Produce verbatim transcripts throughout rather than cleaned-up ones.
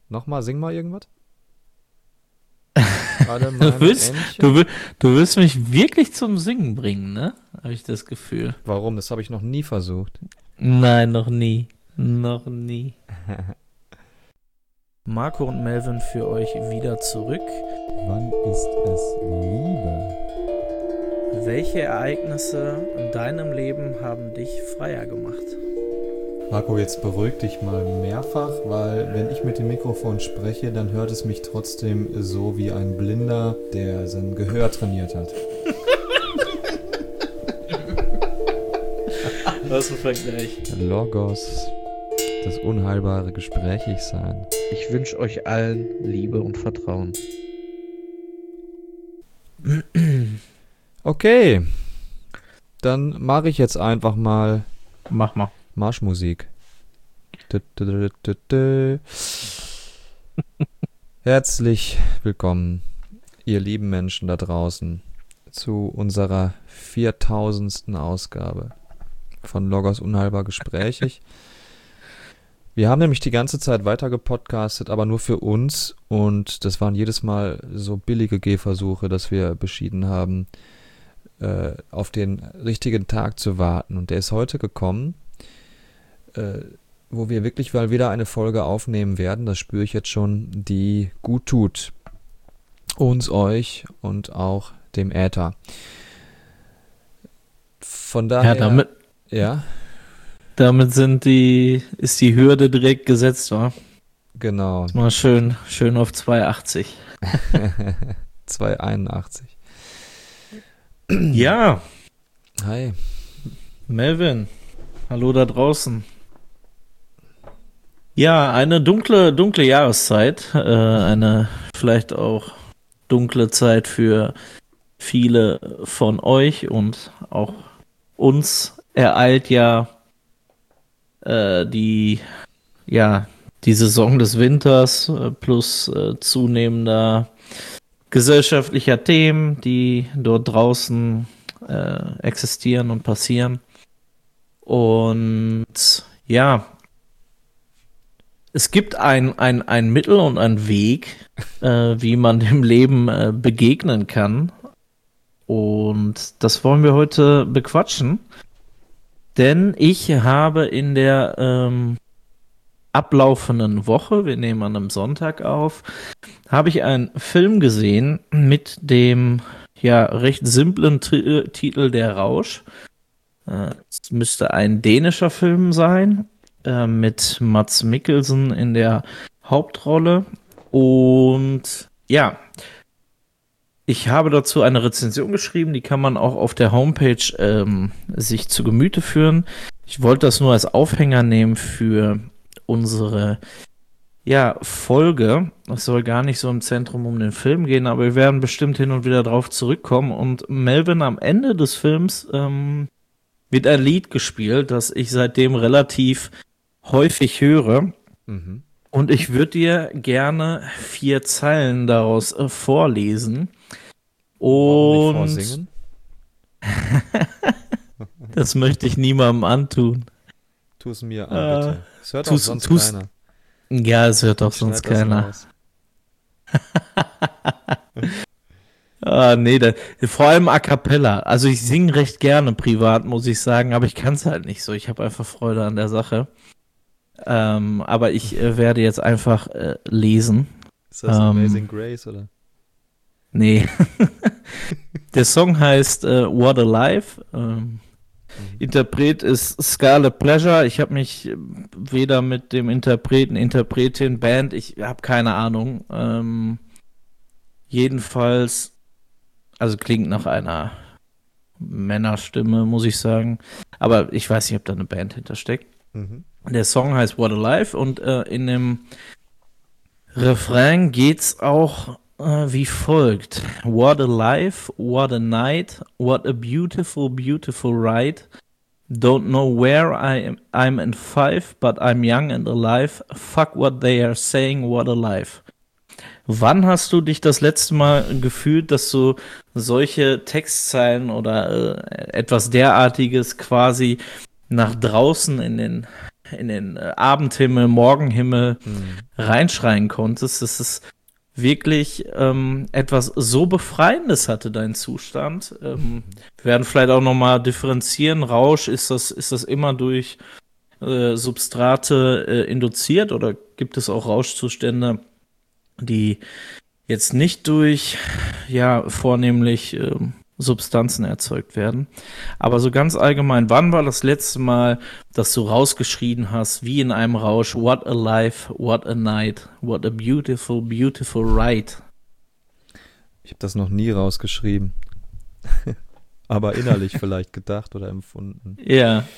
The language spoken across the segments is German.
Nochmal, sing mal irgendwas. Alle meine Du willst, Entchen. du, will- du willst mich wirklich zum Singen bringen, ne? Habe ich das Gefühl. Warum? Das habe ich noch nie versucht. Nein, noch nie. Noch nie. Marco und Melvin für euch wieder zurück. Wann ist es Liebe? Welche Ereignisse in deinem Leben haben dich freier gemacht? Marco, jetzt beruhig dich mal mehrfach, weil wenn ich mit dem Mikrofon spreche, dann hört es mich trotzdem so wie ein Blinder, der sein Gehör trainiert hat. Was ein Vergleich. Logos, das unheilbare Gesprächigsein. Ich wünsche euch allen Liebe und Vertrauen. Okay, dann mache ich jetzt einfach mal Mach mal. Marschmusik. Dü, dü, dü, dü, dü. Herzlich willkommen, ihr lieben Menschen da draußen, zu unserer viertausendsten Ausgabe von Logos Unheilbar Gesprächig. Wir haben nämlich die ganze Zeit weiter gepodcastet, aber nur für uns, und das waren jedes Mal so billige Gehversuche, dass wir beschieden haben, äh, auf den richtigen Tag zu warten. Und der ist heute gekommen, äh, wo wir wirklich mal wieder eine Folge aufnehmen werden, das spüre ich jetzt schon, die gut tut. Uns, euch und auch dem Äther. Von daher... Ja, damit, Ja, damit sind die, ist die Hürde direkt gesetzt, wa? genau. Mal schön, schön auf zweihundertachtzig. zweihunderteinundachtzig. Ja, Hi. Melvin, hallo da draußen. Ja, eine dunkle, dunkle Jahreszeit, äh, eine vielleicht auch dunkle Zeit für viele von euch und auch uns ereilt ja äh, die, ja, die Saison des Winters äh, plus äh, zunehmender gesellschaftlicher Themen, die dort draußen äh, existieren und passieren. Und ja, es gibt ein, ein, ein Mittel und einen Weg, äh, wie man dem Leben äh, begegnen kann. Und das wollen wir heute bequatschen. Denn ich habe in der ähm, ablaufenden Woche, wir nehmen an einem Sonntag auf, habe ich einen Film gesehen mit dem ja recht simplen Tri- Titel Der Rausch. Äh, es müsste ein dänischer Film sein, äh, mit Mads Mikkelsen in der Hauptrolle. Und ja, ich habe dazu eine Rezension geschrieben, die kann man auch auf der Homepage ähm, sich zu Gemüte führen. Ich wollte das nur als Aufhänger nehmen für unsere ja, Folge. Es soll gar nicht so im Zentrum um den Film gehen, aber wir werden bestimmt hin und wieder drauf zurückkommen. Und Melvin, am Ende des Films ähm, wird ein Lied gespielt, das ich seitdem relativ häufig höre. Mhm. Und ich würde dir gerne vier Zeilen daraus äh, vorlesen. Warum nicht Und vorsingen? das möchte ich niemandem antun. Tu es mir an, Äh, bitte. Es hört auch tu's- sonst tu's- keiner. Ja, es hört doch Schneid sonst das keiner. raus. Ah, nee, da, vor allem a cappella. Also ich singe recht gerne privat, muss ich sagen, aber ich kann es halt nicht so. Ich habe einfach Freude an der Sache. Ähm, aber ich äh, werde jetzt einfach äh, lesen. Ist das Ähm, Amazing Grace, oder? Nee. Der Song heißt äh, What a Life. Ähm, Interpret ist Scarlet Pleasure. Ich habe mich äh, weder mit dem Interpreten, Interpretin, Band, ich habe keine Ahnung. Ähm, jedenfalls, also klingt nach einer Männerstimme, muss ich sagen. Aber ich weiß nicht, ob da eine Band hintersteckt. Mhm. Der Song heißt What a Life und äh, in dem Refrain geht's auch äh, wie folgt. What a life, what a night, what a beautiful, beautiful ride. Don't know where I am, I'm in five, but I'm young and alive. Fuck what they are saying, what a life. Wann hast du dich das letzte Mal gefühlt, dass du solche Textzeilen oder äh, etwas derartiges quasi nach draußen in den in den äh, Abendhimmel, Morgenhimmel Hm. reinschreien konntest. Das ist wirklich ähm, etwas so Befreiendes hatte dein Zustand. Ähm, wir werden vielleicht auch nochmal differenzieren. Rausch, ist das, ist das immer durch äh, Substrate äh, induziert oder gibt es auch Rauschzustände, die jetzt nicht durch, ja, vornehmlich ähm, Substanzen erzeugt werden? Aber so ganz allgemein, wann war das letzte Mal, dass du rausgeschrien hast, wie in einem Rausch, what a life, what a night, what a beautiful, beautiful ride? Ich habe das noch nie rausgeschrieben. Aber innerlich vielleicht gedacht oder empfunden. Ja.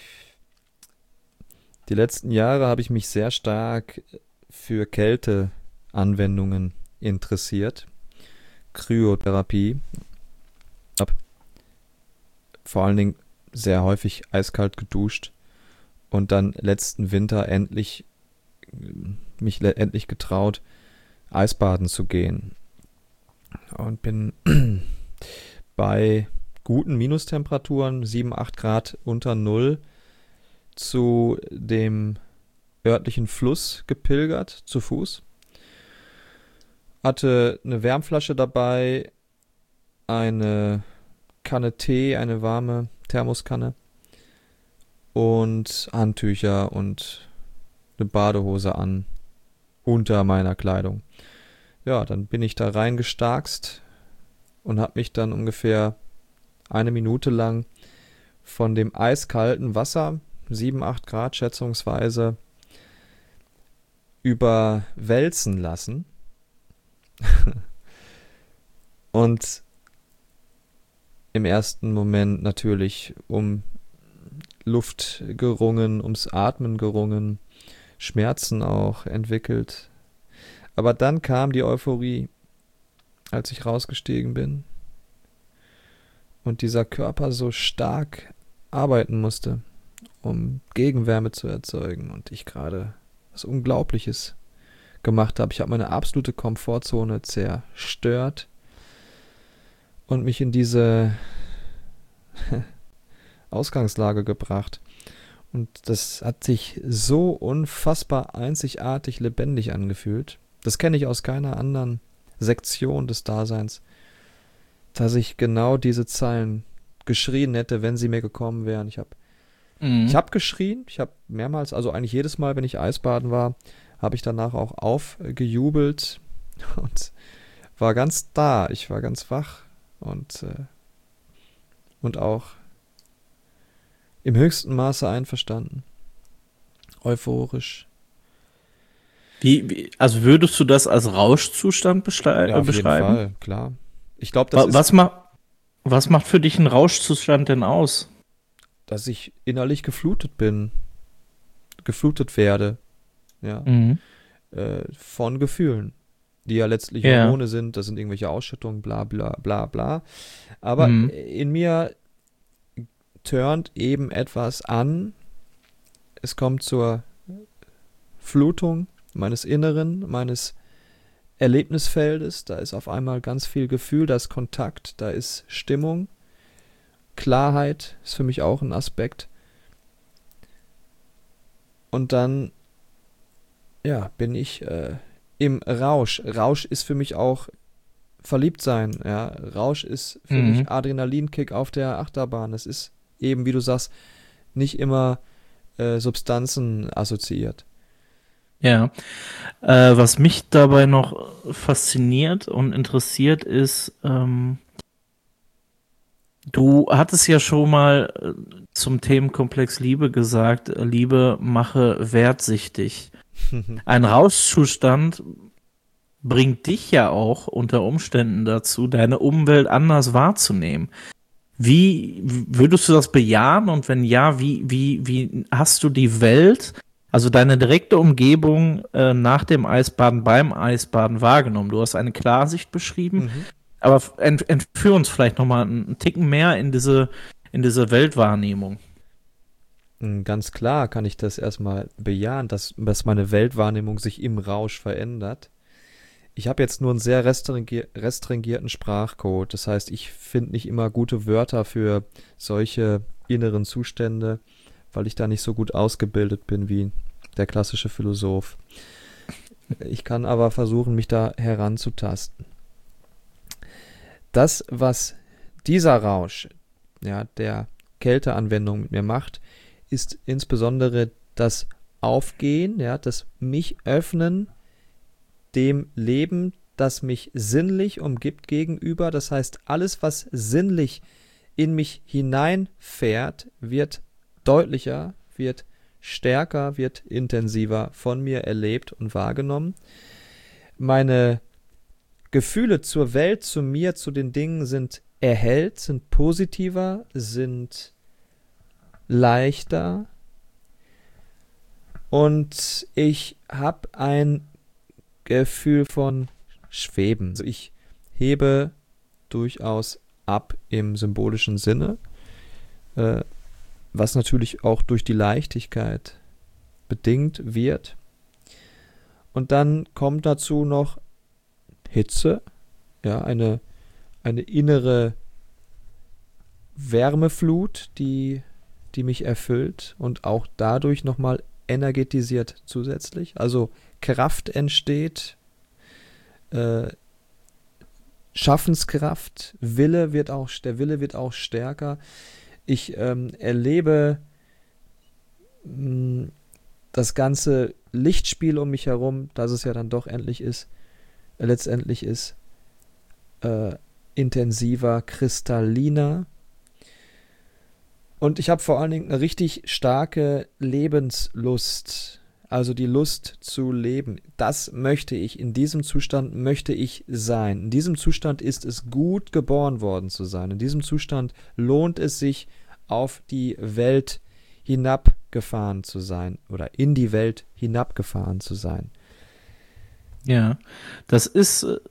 Die letzten Jahre habe ich mich sehr stark für Kälteanwendungen interessiert. Kryotherapie. Hab vor allen Dingen sehr häufig eiskalt geduscht und dann letzten Winter endlich mich le- endlich getraut, Eisbaden zu gehen. Und bin bei guten Minustemperaturen, sieben, acht Grad unter Null, zu dem örtlichen Fluss gepilgert, zu Fuß. Hatte eine Wärmflasche dabei, eine Kanne Tee, eine warme Thermoskanne und Handtücher und eine Badehose an unter meiner Kleidung. Ja, dann bin ich da reingestarkst und habe mich dann ungefähr eine Minute lang von dem eiskalten Wasser, sieben, acht Grad schätzungsweise, überwälzen lassen. Und im ersten Moment natürlich um Luft gerungen, ums Atmen gerungen, Schmerzen auch entwickelt. Aber dann kam die Euphorie, als ich rausgestiegen bin und dieser Körper so stark arbeiten musste, um Gegenwärme zu erzeugen und ich gerade was Unglaubliches gemacht habe. Ich habe meine absolute Komfortzone zerstört und mich in diese Ausgangslage gebracht. Und das hat sich so unfassbar einzigartig lebendig angefühlt. Das kenne ich aus keiner anderen Sektion des Daseins, dass ich genau diese Zeilen geschrien hätte, wenn sie mir gekommen wären. Ich habe Mhm. ich hab geschrien, ich habe mehrmals, also eigentlich jedes Mal, wenn ich Eisbaden war, habe ich danach auch aufgejubelt und war ganz da. Ich war ganz wach und, äh, und auch im höchsten Maße einverstanden. Euphorisch. Wie, wie, also würdest du das als Rauschzustand beschrei- Ja, äh, auf jeden beschreiben? Fall, klar. Ich glaube, das Wa- ist, Was, ma was macht für dich einen Rauschzustand denn aus? dass ich innerlich geflutet bin, geflutet werde, ja, Mhm. äh, von Gefühlen, die ja letztlich Ja. Hormone sind, das sind irgendwelche Ausschüttungen, bla bla bla bla. Aber Mhm. in mir turnt eben etwas an, es kommt zur Flutung meines Inneren, meines Erlebnisfeldes, da ist auf einmal ganz viel Gefühl, da ist Kontakt, da ist Stimmung, Klarheit ist für mich auch ein Aspekt. Und dann, ja, bin ich äh, im Rausch. Rausch ist für mich auch Verliebtsein, ja. Rausch ist für Mhm. mich Adrenalinkick auf der Achterbahn. Es ist eben, wie du sagst, nicht immer äh, Substanzen assoziiert. Ja. Äh, was mich dabei noch fasziniert und interessiert ist, ähm, du hattest ja schon mal äh, zum Themenkomplex Liebe gesagt, äh, Liebe mache wertsichtig. Ein Rauschzustand bringt dich ja auch unter Umständen dazu, deine Umwelt anders wahrzunehmen. Wie w- würdest du das bejahen? Und wenn ja, wie, wie, wie hast du die Welt, also deine direkte Umgebung äh, nach dem Eisbaden, beim Eisbaden wahrgenommen? Du hast eine Klarsicht beschrieben, Mhm. aber f- ent, entführ uns vielleicht nochmal einen, einen Ticken mehr in diese, in diese Weltwahrnehmung. Mm, Ganz klar kann ich das erstmal bejahen, dass, dass meine Weltwahrnehmung sich im Rausch verändert. Ich habe jetzt nur einen sehr restringier restringierten Sprachcode. Das heißt, ich finde nicht immer gute Wörter für solche inneren Zustände, weil ich da nicht so gut ausgebildet bin wie der klassische Philosoph. Ich kann aber versuchen, mich da heranzutasten. Das, was dieser Rausch, ja, der Kälteanwendung mit mir macht, ist insbesondere das Aufgehen, ja, das mich öffnen dem Leben, das mich sinnlich umgibt gegenüber. Das heißt, alles, was sinnlich in mich hineinfährt, wird deutlicher, wird stärker, wird intensiver von mir erlebt und wahrgenommen. Meine Gefühle zur Welt, zu mir, zu den Dingen sind erhellt, sind positiver, sind leichter. Und ich habe ein Gefühl von Schweben. Also ich hebe durchaus ab im symbolischen Sinne, äh, was natürlich auch durch die Leichtigkeit bedingt wird. Und dann kommt dazu noch Hitze, ja, eine, eine innere Wärmeflut, die, die mich erfüllt und auch dadurch nochmal energetisiert zusätzlich. Also Kraft entsteht, äh, Schaffenskraft, Wille wird auch, der Wille wird auch stärker. Ich ähm, erlebe mh, das ganze Lichtspiel um mich herum, dass es ja dann doch endlich ist, äh, letztendlich ist, äh, intensiver, kristalliner. Und ich habe vor allen Dingen eine richtig starke Lebenslust, also die Lust zu leben. Das möchte ich, in diesem Zustand möchte ich sein. In diesem Zustand ist es gut, geboren worden zu sein. In diesem Zustand lohnt es sich, auf die Welt hinabgefahren zu sein oder in die Welt hinabgefahren zu sein. Ja, das ist äh,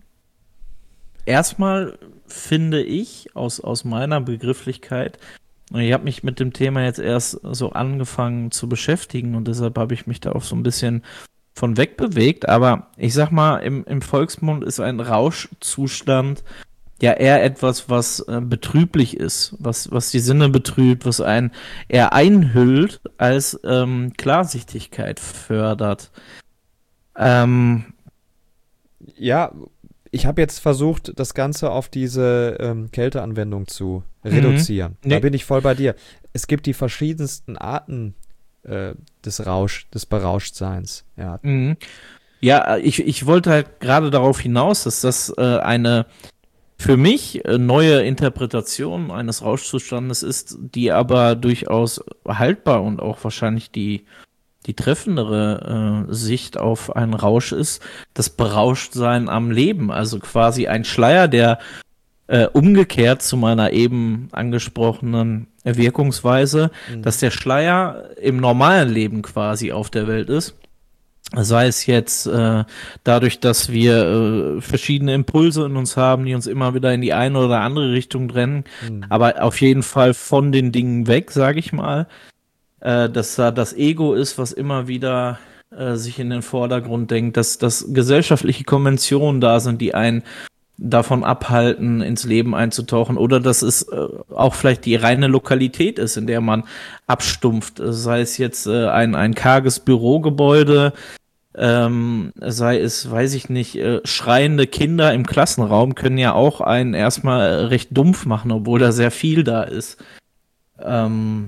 erstmal, finde ich, aus, aus meiner Begrifflichkeit, und ich habe mich mit dem Thema jetzt erst so angefangen zu beschäftigen und deshalb habe ich mich da auch so ein bisschen von weg bewegt. Aber ich sag mal, im, im Volksmund ist ein Rauschzustand ja eher etwas, was äh, betrüblich ist, was, was die Sinne betrübt, was einen eher einhüllt, als ähm, Klarsichtigkeit fördert. Ähm, Ja, ich habe jetzt versucht, das Ganze auf diese ähm, Kälteanwendung zu reduzieren. Mhm. Da Nee. bin ich voll bei dir. Es gibt die verschiedensten Arten äh, des Rausch, des Berauschtseins. Ja. Mhm. Ja, ich, ich wollte halt gerade darauf hinaus, dass das äh, eine für mich äh, neue Interpretation eines Rauschzustandes ist, die aber durchaus haltbar und auch wahrscheinlich die, die treffendere äh, Sicht auf einen Rausch ist, das Berauschtsein am Leben. Also quasi ein Schleier, der äh, umgekehrt zu meiner eben angesprochenen Wirkungsweise, Mhm. dass der Schleier im normalen Leben quasi auf der Welt ist. Sei es jetzt äh, dadurch, dass wir äh, verschiedene Impulse in uns haben, die uns immer wieder in die eine oder andere Richtung drängen, Mhm. aber auf jeden Fall von den Dingen weg, sage ich mal. Äh, dass da das Ego ist, was immer wieder äh, sich in den Vordergrund denkt, dass, dass gesellschaftliche Konventionen da sind, die einen davon abhalten, ins Leben einzutauchen, oder dass es äh, auch vielleicht die reine Lokalität ist, in der man abstumpft, sei es jetzt äh, ein, ein karges Bürogebäude, ähm, sei es, weiß ich nicht, äh, schreiende Kinder im Klassenraum können ja auch einen erstmal äh, recht dumpf machen, obwohl da sehr viel da ist. Ähm,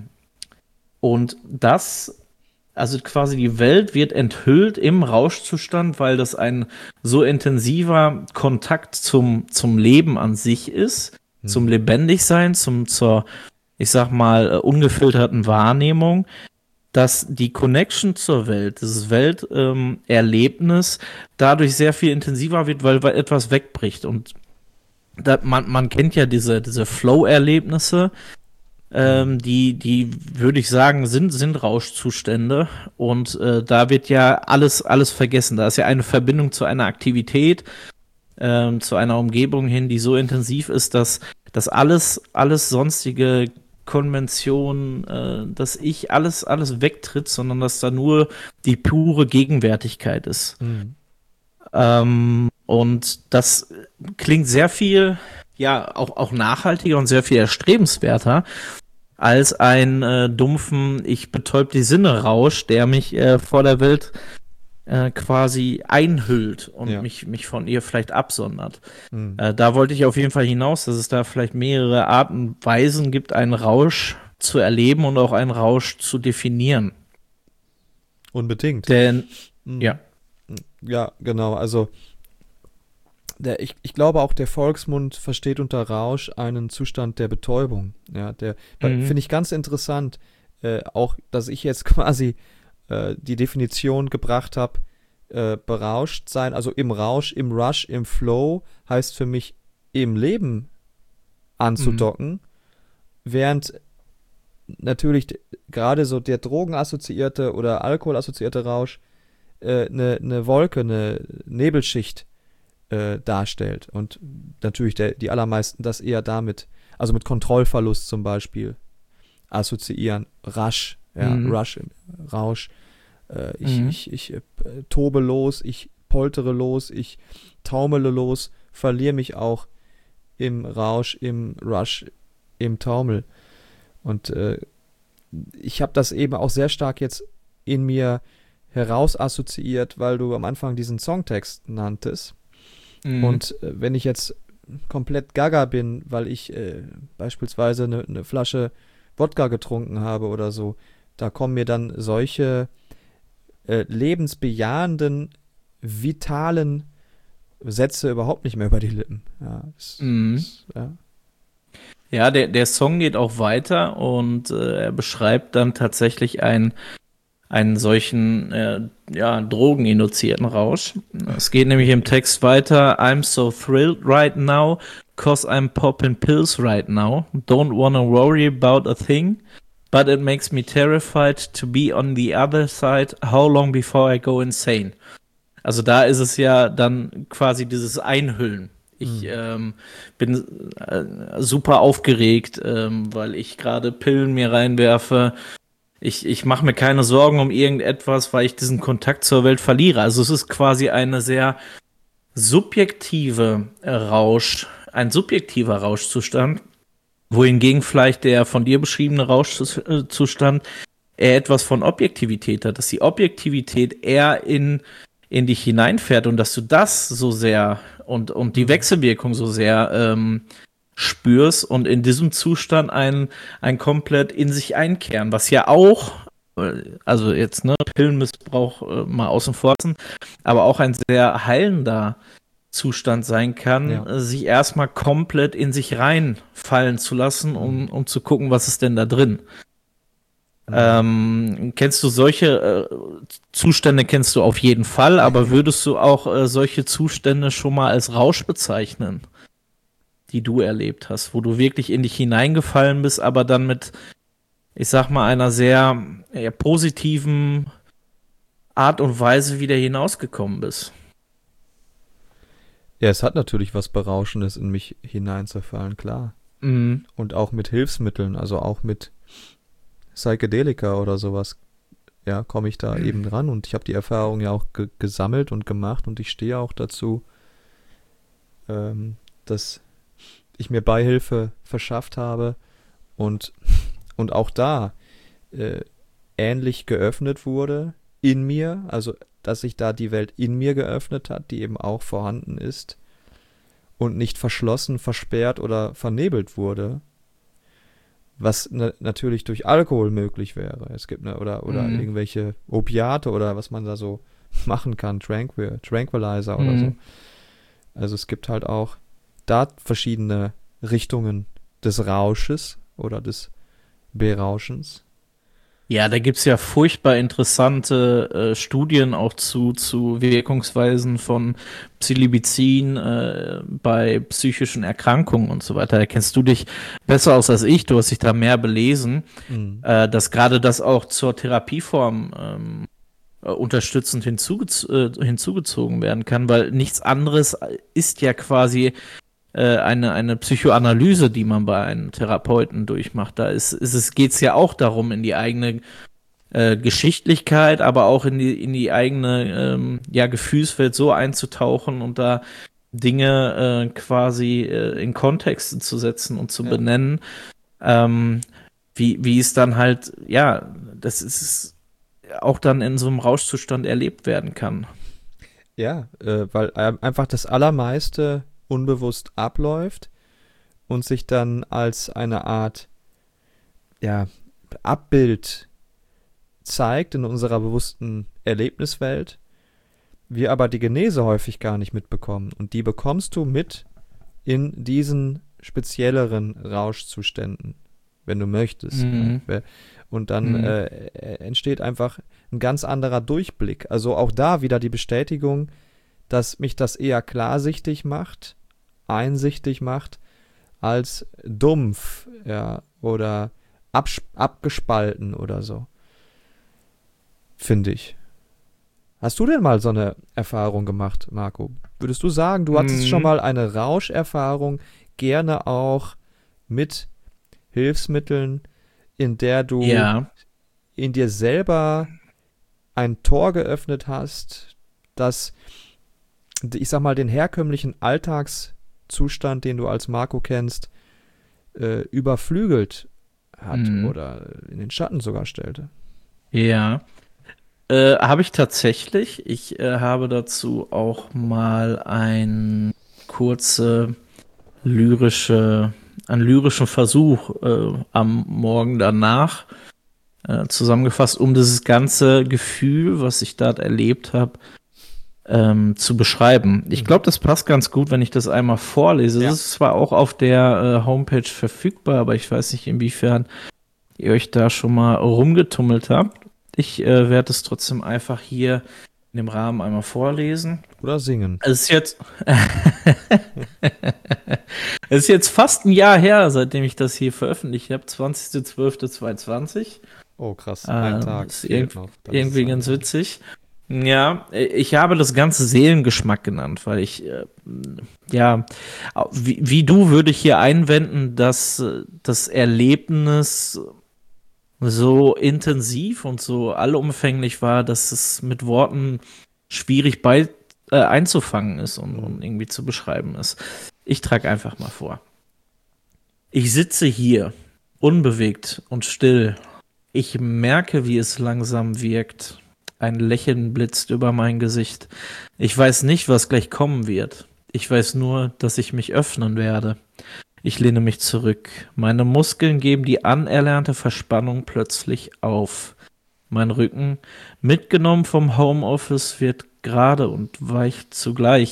und das, also quasi die Welt wird enthüllt im Rauschzustand, weil das ein so intensiver Kontakt zum, zum Leben an sich ist, Mhm. zum Lebendigsein, zum, zur, ich sag mal, äh, ungefilterten Wahrnehmung, dass die Connection zur Welt, dieses Welterlebnis, dadurch sehr viel intensiver wird, weil, weil etwas wegbricht. Und da, man, man kennt ja diese, diese Flow-Erlebnisse, ähm, die, die würde ich sagen, sind, sind Rauschzustände. Und äh, da wird ja alles, alles vergessen. Da ist ja eine Verbindung zu einer Aktivität, ähm, zu einer Umgebung hin, die so intensiv ist, dass, dass alles, alles sonstige Konvention, äh, dass ich alles, alles wegtritt, sondern dass da nur die pure Gegenwärtigkeit ist. Mhm. Ähm, und das klingt sehr viel, ja, auch, auch nachhaltiger und sehr viel erstrebenswerter, als einen äh, dumpfen, ich betäub die Sinne Rausch, der mich äh, vor der Welt äh, quasi einhüllt und Ja. mich, mich von ihr vielleicht absondert. Mhm. Äh, da wollte ich auf jeden Fall hinaus, dass es da vielleicht mehrere Arten und Weisen gibt, einen Rausch zu erleben und auch einen Rausch zu definieren. Unbedingt. Denn, Mhm. ja. Ja, genau. Also der, ich, ich glaube auch, der Volksmund versteht unter Rausch einen Zustand der Betäubung. Ja, der Mhm. finde ich ganz interessant, äh, auch, dass ich jetzt quasi äh, die Definition gebracht habe, äh, berauscht sein, also im Rausch, im Rush, im Flow, heißt für mich im Leben anzudocken, während natürlich d- gerade so der drogenassoziierte oder alkoholassoziierte Rausch eine äh, ne ne Wolke, eine Nebelschicht äh, darstellt. Und natürlich der, die allermeisten das eher damit, also mit Kontrollverlust zum Beispiel, assoziieren. Rasch, ja, Mhm. Rush, Rausch. Äh, ich Mhm. ich, ich äh, tobe los, ich poltere los, ich taumele los, verliere mich auch im Rausch, im Rush, im Taumel. Und äh, ich habe das eben auch sehr stark jetzt in mir heraus assoziiert, weil du am Anfang diesen Songtext nanntest. Mhm. Und äh, wenn ich jetzt komplett gaga bin, weil ich äh, beispielsweise eine ne Flasche Wodka getrunken habe oder so, da kommen mir dann solche äh, lebensbejahenden, vitalen Sätze überhaupt nicht mehr über die Lippen. Ja, das, Mhm. das, ja. Ja, der, der Song geht auch weiter und äh, er beschreibt dann tatsächlich einen, einen solchen äh, ja, drogeninduzierten Rausch. Es geht nämlich im Text weiter. I'm so thrilled right now, cause I'm popping pills right now. Don't wanna worry about a thing, but it makes me terrified to be on the other side. How long before I go insane? Also da ist es ja dann quasi dieses Einhüllen. Ich Mhm. ähm, bin äh, super aufgeregt, ähm, weil ich gerade Pillen mir reinwerfe. Ich, ich mache mir keine Sorgen um irgendetwas, weil ich diesen Kontakt zur Welt verliere. Also es ist quasi eine sehr subjektive äh, Rausch, ein subjektiver Rauschzustand, wohingegen vielleicht der von dir beschriebene Rauschzustand eher etwas von Objektivität hat, dass die Objektivität eher in, in dich hineinfährt und dass du das so sehr und, und die Mhm. Wechselwirkung so sehr ähm, spürst und in diesem Zustand ein, ein komplett in sich einkehren, was ja auch, äh, also jetzt, ne, Pillenmissbrauch äh, mal außen vor lassen, aber auch ein sehr heilender Zustand sein kann, Ja. äh, sich erstmal komplett in sich reinfallen zu lassen, um, Mhm. um zu gucken, was ist denn da drin. Mhm. Ähm, kennst du solche äh, Zustände kennst du auf jeden Fall, aber würdest du auch äh, solche Zustände schon mal als Rausch bezeichnen, die du erlebt hast, wo du wirklich in dich hineingefallen bist, aber dann mit, ich sag mal, einer sehr ja, positiven Art und Weise wieder hinausgekommen bist? Ja, es hat natürlich was Berauschendes in mich hineinzufallen, klar. Mhm. Und auch mit Hilfsmitteln, also auch mit Psychedelika oder sowas, ja, komme ich da eben dran. Und ich habe die Erfahrung ja auch ge gesammelt und gemacht und ich stehe auch dazu, ähm, dass ich mir Beihilfe verschafft habe und, und auch da äh, ähnlich geöffnet wurde in mir, also dass sich da die Welt in mir geöffnet hat, die eben auch vorhanden ist und nicht verschlossen, versperrt oder vernebelt wurde, was na natürlich durch Alkohol möglich wäre. Es gibt ne, oder oder Mhm. irgendwelche Opiate oder was man da so machen kann, Tranquil Tranquilizer oder so. Mhm. Also es gibt halt auch da verschiedene Richtungen des Rausches oder des Berauschens. Ja, da gibt's ja furchtbar interessante äh, Studien auch zu, zu Wirkungsweisen von Psilocybin äh, bei psychischen Erkrankungen und so weiter. Da kennst du dich besser aus als ich, du hast dich da mehr belesen, Mhm. äh, dass gerade das auch zur Therapieform ähm, äh, unterstützend hinzugez äh, hinzugezogen werden kann, weil nichts anderes ist ja quasi äh, eine, eine Psychoanalyse, die man bei einem Therapeuten durchmacht. Da ist, ist es, geht's ja auch darum, in die eigene äh, Geschichtlichkeit, aber auch in die, in die eigene ähm, ja, Gefühlswelt so einzutauchen und da Dinge äh, quasi äh, in Kontexte zu setzen und zu Ja. benennen. Ähm, wie, wie es dann halt, ja, das ist auch dann in so einem Rauschzustand erlebt werden kann. Ja, äh, weil ähm, einfach das Allermeiste unbewusst abläuft und sich dann als eine Art, ja, Abbild zeigt in unserer bewussten Erlebniswelt, wir aber die Genese häufig gar nicht mitbekommen. Und die bekommst du mit in diesen spezielleren Rauschzuständen, wenn du möchtest. Mhm. Ja. Und dann Mhm. äh, entsteht einfach ein ganz anderer Durchblick. Also auch da wieder die Bestätigung, dass mich das eher klarsichtig macht, einsichtig macht, als dumpf, ja, oder abs- abgespalten oder so, finde ich. Hast du denn mal so eine Erfahrung gemacht, Marco? Würdest du sagen, du hattest schon Mhm. mal eine Rauscherfahrung, gerne auch mit Hilfsmitteln, in der du Ja. in dir selber ein Tor geöffnet hast, das, ich sag mal, den herkömmlichen Alltagszustand, den du als Marco kennst, äh, überflügelt hat Mhm. oder in den Schatten sogar stellte? Ja. Äh, habe ich tatsächlich. Ich äh, habe dazu auch mal ein kurze lyrische, einen lyrischen Versuch äh, am Morgen danach äh, zusammengefasst, um dieses ganze Gefühl, was ich dort erlebt habe, ähm, zu beschreiben. Ich Mhm. glaube, das passt ganz gut, wenn ich das einmal vorlese. Es Ja. ist zwar auch auf der äh, Homepage verfügbar, aber ich weiß nicht, inwiefern ihr euch da schon mal rumgetummelt habt. Ich äh, werde es trotzdem einfach hier in dem Rahmen einmal vorlesen. Oder singen. Es ist jetzt, es ist jetzt fast ein Jahr her, seitdem ich das hier veröffentlicht habe, zwanzigster zwölfter zweitausendzweiundzwanzig. Oh, krass. Ein Äh, Tag ist fehlt irg noch. Dann ist es irgendwie ein ganz Jahr. witzig. Ja, ich habe das Ganze Seelengeschmack genannt, weil ich, äh, ja, wie, wie du würde ich hier einwenden, dass äh, das Erlebnis so intensiv und so allumfänglich war, dass es mit Worten schwierig bei, äh, einzufangen ist und, Mhm. und irgendwie zu beschreiben ist. Ich trage einfach mal vor. Ich sitze hier, unbewegt und still. Ich merke, wie es langsam wirkt. Ein Lächeln blitzt über mein Gesicht. Ich weiß nicht, was gleich kommen wird. Ich weiß nur, dass ich mich öffnen werde. Ich lehne mich zurück. Meine Muskeln geben die anerlernte Verspannung plötzlich auf. Mein Rücken, mitgenommen vom Homeoffice, wird gerade und weich zugleich.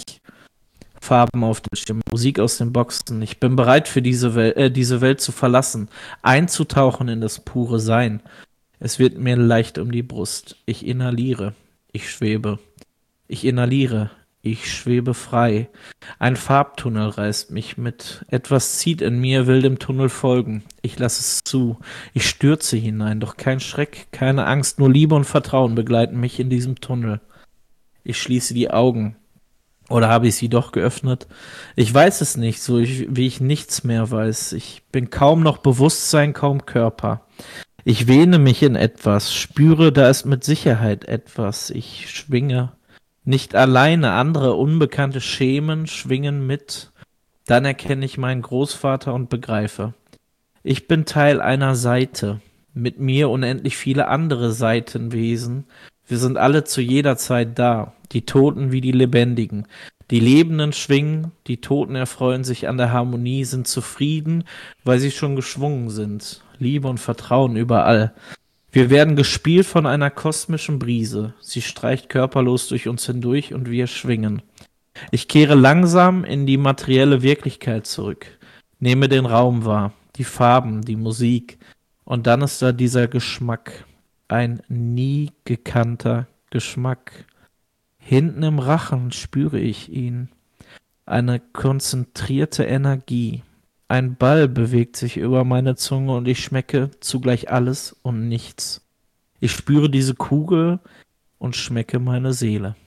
Farben auf dem Schirm, Musik aus den Boxen. Ich bin bereit für diese Welt, äh, diese Welt zu verlassen, einzutauchen in das pure Sein. Es wird mir leicht um die Brust. Ich inhaliere. Ich schwebe. Ich inhaliere. Ich schwebe frei. Ein Farbtunnel reißt mich mit. Etwas zieht in mir, will dem Tunnel folgen. Ich lasse es zu. Ich stürze hinein, doch kein Schreck, keine Angst, nur Liebe und Vertrauen begleiten mich in diesem Tunnel. Ich schließe die Augen. Oder habe ich sie doch geöffnet? Ich weiß es nicht, so ich, wie ich nichts mehr weiß. Ich bin kaum noch Bewusstsein, kaum Körper. Ich wähne mich in etwas, spüre, da ist mit Sicherheit etwas. Ich schwinge. Nicht alleine, andere unbekannte Schemen schwingen mit. Dann erkenne ich meinen Großvater und begreife. Ich bin Teil einer Seite. Mit mir unendlich viele andere Seitenwesen. Wir sind alle zu jeder Zeit da. Die Toten wie die Lebendigen. Die Lebenden schwingen, die Toten erfreuen sich an der Harmonie, sind zufrieden, weil sie schon geschwungen sind. Liebe und Vertrauen überall. Wir werden gespielt von einer kosmischen Brise. Sie streicht körperlos durch uns hindurch und wir schwingen. Ich kehre langsam in die materielle Wirklichkeit zurück. Nehme den Raum wahr, die Farben, die Musik. Und dann ist da dieser Geschmack. Ein nie gekannter Geschmack. Hinten im Rachen spüre ich ihn. Eine konzentrierte Energie. Ein Ball bewegt sich über meine Zunge und ich schmecke zugleich alles und nichts. Ich spüre diese Kugel und schmecke meine Seele.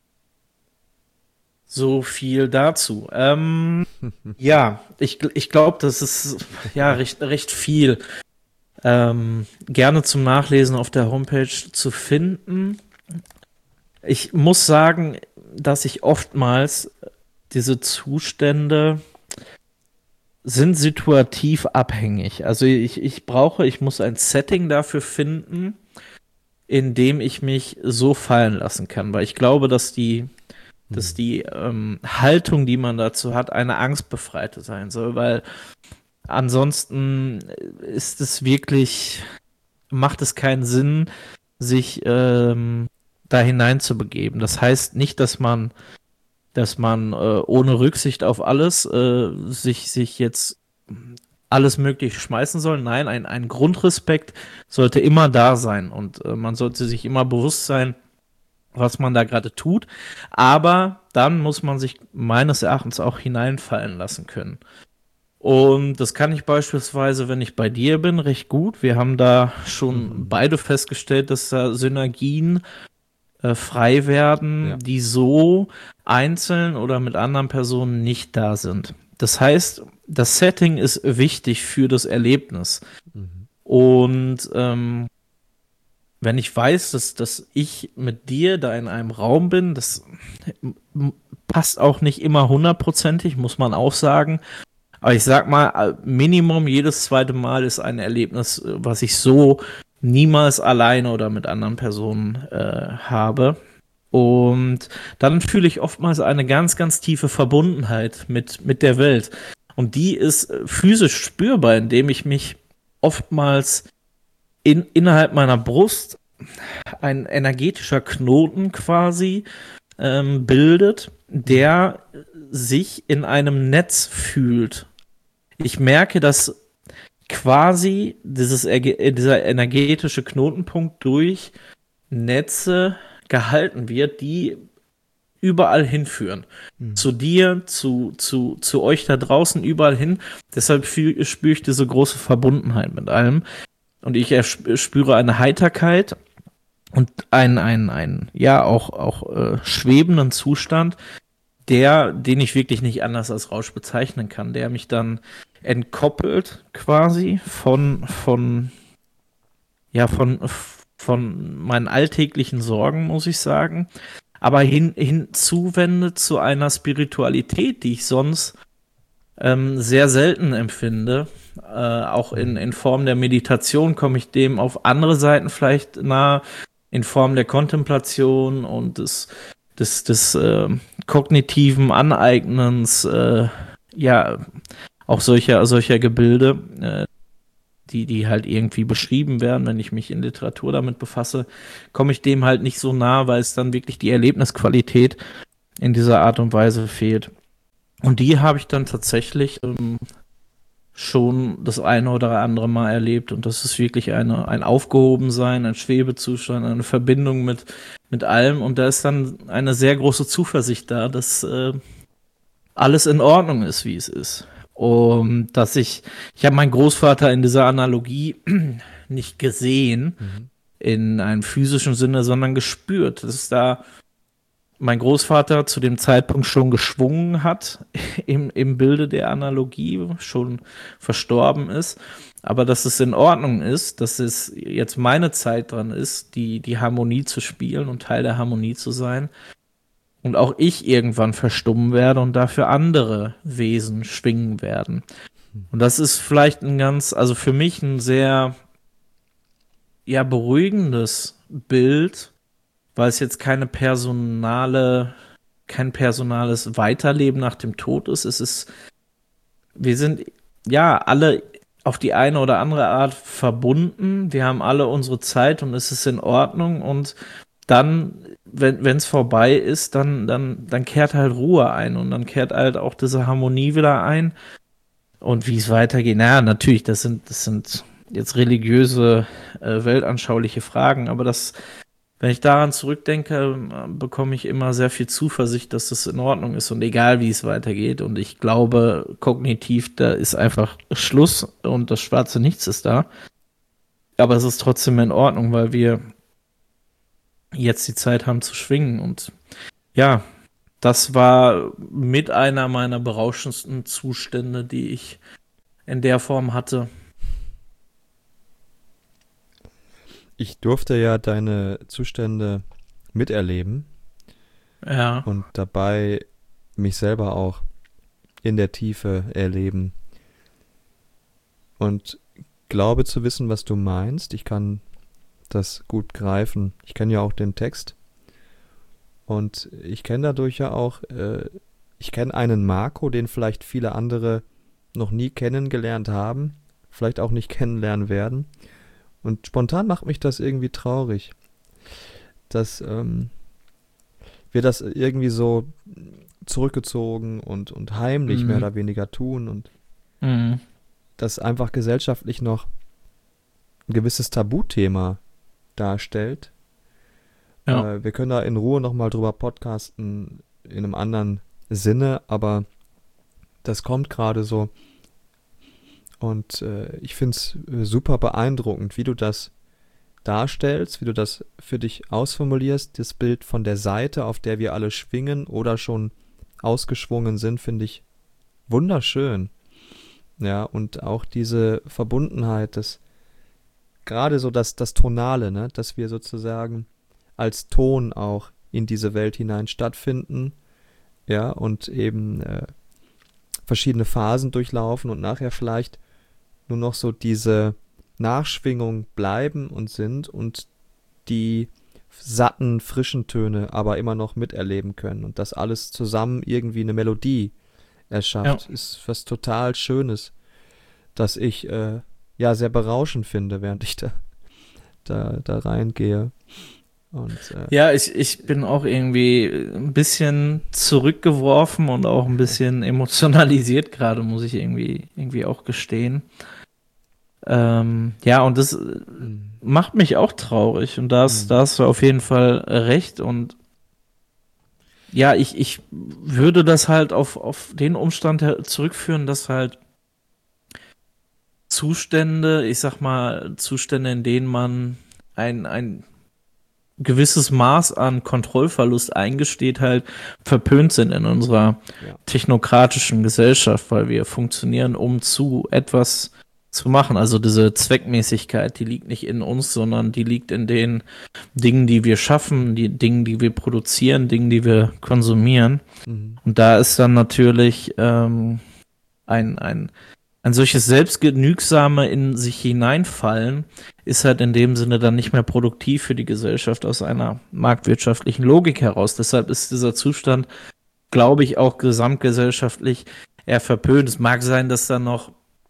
So viel dazu. Ähm, ja, ich, ich glaube, das ist ja recht, recht viel. Ähm, gerne zum Nachlesen auf der Homepage zu finden. Ich muss sagen, dass ich oftmals diese Zustände sind situativ abhängig. Also ich, ich brauche, ich muss ein Setting dafür finden, in dem ich mich so fallen lassen kann. Weil ich glaube, dass die, dass die ähm, Haltung, die man dazu hat, eine angstbefreite sein soll. Weil ansonsten ist es wirklich, macht es keinen Sinn, sich ähm, da hineinzubegeben. Das heißt nicht, dass man dass man äh, ohne Rücksicht auf alles äh, sich, sich jetzt alles Mögliche schmeißen soll. Nein, ein, ein Grundrespekt sollte immer da sein und äh, man sollte sich immer bewusst sein, was man da gerade tut. Aber dann muss man sich meines Erachtens auch hineinfallen lassen können. Und das kann ich beispielsweise, wenn ich bei dir bin, recht gut. Wir haben da schon mhm. beide festgestellt, dass da Synergien äh, frei werden, ja. die so einzeln oder mit anderen Personen nicht da sind. Das heißt, das Setting ist wichtig für das Erlebnis. Mhm. Und ähm, wenn ich weiß, dass, dass ich mit dir da in einem Raum bin, das passt auch nicht immer hundertprozentig, muss man auch sagen. Aber ich sag mal, Minimum jedes zweite Mal ist ein Erlebnis, was ich so niemals alleine oder mit anderen Personen äh, habe. Und dann fühle ich oftmals eine ganz, ganz tiefe Verbundenheit mit, mit der Welt. Und die ist physisch spürbar, indem ich mich oftmals in, innerhalb meiner Brust ein energetischer Knoten quasi ähm, bildet, der sich in einem Netz fühlt. Ich merke, dass quasi dieses, dieser energetische Knotenpunkt durch Netze gehalten wird, die überall hinführen. Mhm. Zu dir, zu, zu, zu euch da draußen, überall hin. Deshalb spüre ich diese große Verbundenheit mit allem. Und ich spüre eine Heiterkeit und einen, einen, einen ja, auch, auch äh, schwebenden Zustand, der, den ich wirklich nicht anders als Rausch bezeichnen kann, der mich dann entkoppelt quasi von, von, ja, von, von meinen alltäglichen Sorgen, muss ich sagen, aber hin, hinzuwendet zu einer Spiritualität, die ich sonst ähm, sehr selten empfinde. Äh, auch in, in Form der Meditation komme ich dem auf andere Seiten vielleicht nahe, in Form der Kontemplation und des, des, des äh, kognitiven Aneignens, äh, ja, auch solcher, solcher Gebilde, äh, die, die halt irgendwie beschrieben werden, wenn ich mich in Literatur damit befasse, komme ich dem halt nicht so nah, weil es dann wirklich die Erlebnisqualität in dieser Art und Weise fehlt. Und die habe ich dann tatsächlich ähm, schon das eine oder andere Mal erlebt. Und das ist wirklich eine, ein Aufgehobensein, ein Schwebezustand, eine Verbindung mit, mit allem. Und da ist dann eine sehr große Zuversicht da, dass äh, alles in Ordnung ist, wie es ist. Und dass ich, ich habe meinen Großvater in dieser Analogie nicht gesehen, mhm. in einem physischen Sinne, sondern gespürt, dass da mein Großvater zu dem Zeitpunkt schon geschwungen hat, im, im Bilde der Analogie, schon verstorben ist, aber dass es in Ordnung ist, dass es jetzt meine Zeit dran ist, die, die Harmonie zu spielen und Teil der Harmonie zu sein. Und auch ich irgendwann verstummen werde und dafür andere Wesen schwingen werden. Und das ist vielleicht ein ganz, also für mich ein sehr, ja, beruhigendes Bild, weil es jetzt keine personale, kein personales Weiterleben nach dem Tod ist. Es ist, wir sind ja alle auf die eine oder andere Art verbunden. Wir haben alle unsere Zeit und es ist in Ordnung. Und dann, wenn es vorbei ist, dann, dann, dann kehrt halt Ruhe ein und dann kehrt halt auch diese Harmonie wieder ein. Und wie es weitergeht, naja, natürlich, das sind, das sind jetzt religiöse, äh, weltanschauliche Fragen, aber das, wenn ich daran zurückdenke, bekomme ich immer sehr viel Zuversicht, dass das in Ordnung ist und egal, wie es weitergeht. Und ich glaube, kognitiv, da ist einfach Schluss und das schwarze Nichts ist da. Aber es ist trotzdem in Ordnung, weil wir jetzt die Zeit haben zu schwingen. Und ja, das war mit einer meiner berauschendsten Zustände, die ich in der Form hatte. Ich durfte ja deine Zustände miterleben. Ja. Und dabei mich selber auch in der Tiefe erleben. und glaube zu wissen, was du meinst. Ich kann das gut greifen. Ich kenne ja auch den Text. Und ich kenne dadurch ja auch, äh, ich kenne einen Marco, den vielleicht viele andere noch nie kennengelernt haben, vielleicht auch nicht kennenlernen werden. Und spontan macht mich das irgendwie traurig, dass ähm, wir das irgendwie so zurückgezogen und, und heimlich Mhm. mehr oder weniger tun und Mhm. das einfach gesellschaftlich noch ein gewisses Tabuthema darstellt. Ja. Äh, wir können da in Ruhe nochmal drüber podcasten in einem anderen Sinne, aber das kommt gerade so. Und äh, ich finde es äh, super beeindruckend, wie du das darstellst, wie du das für dich ausformulierst. Das Bild von der Seite, auf der wir alle schwingen oder schon ausgeschwungen sind, finde ich wunderschön. Ja, und auch diese Verbundenheit, das gerade so das, das Tonale, ne, dass wir sozusagen als Ton auch in diese Welt hinein stattfinden, ja, und eben äh, verschiedene Phasen durchlaufen und nachher vielleicht nur noch so diese Nachschwingung bleiben und sind und die satten, frischen Töne aber immer noch miterleben können und das alles zusammen irgendwie eine Melodie erschafft, Ja. ist was total Schönes, das ich äh, ja sehr berauschend finde, während ich da, da, da reingehe. Und äh, Ja, ich, ich bin auch irgendwie ein bisschen zurückgeworfen und auch ein bisschen emotionalisiert gerade, muss ich irgendwie, irgendwie auch gestehen. Ähm, ja, und das äh, mm, macht mich auch traurig und da hast, mm, da hast du auf jeden Fall recht und ja, ich, ich würde das halt auf, auf den Umstand her- zurückführen, dass halt Zustände, ich sag mal, Zustände, in denen man ein, ein gewisses Maß an Kontrollverlust eingesteht, halt verpönt sind in unserer ja. technokratischen Gesellschaft, weil wir funktionieren, um zu etwas zu machen. Also diese Zweckmäßigkeit, die liegt nicht in uns, sondern die liegt in den Dingen, die wir schaffen, die Dingen, die wir produzieren, Dingen, die wir konsumieren. Mm, Und da ist dann natürlich ähm, ein, ein ein solches selbstgenügsame in sich hineinfallen ist halt in dem Sinne dann nicht mehr produktiv für die Gesellschaft aus einer marktwirtschaftlichen Logik heraus. Deshalb ist dieser Zustand, glaube ich, auch gesamtgesellschaftlich eher verpönt. Es mag sein, dass da noch,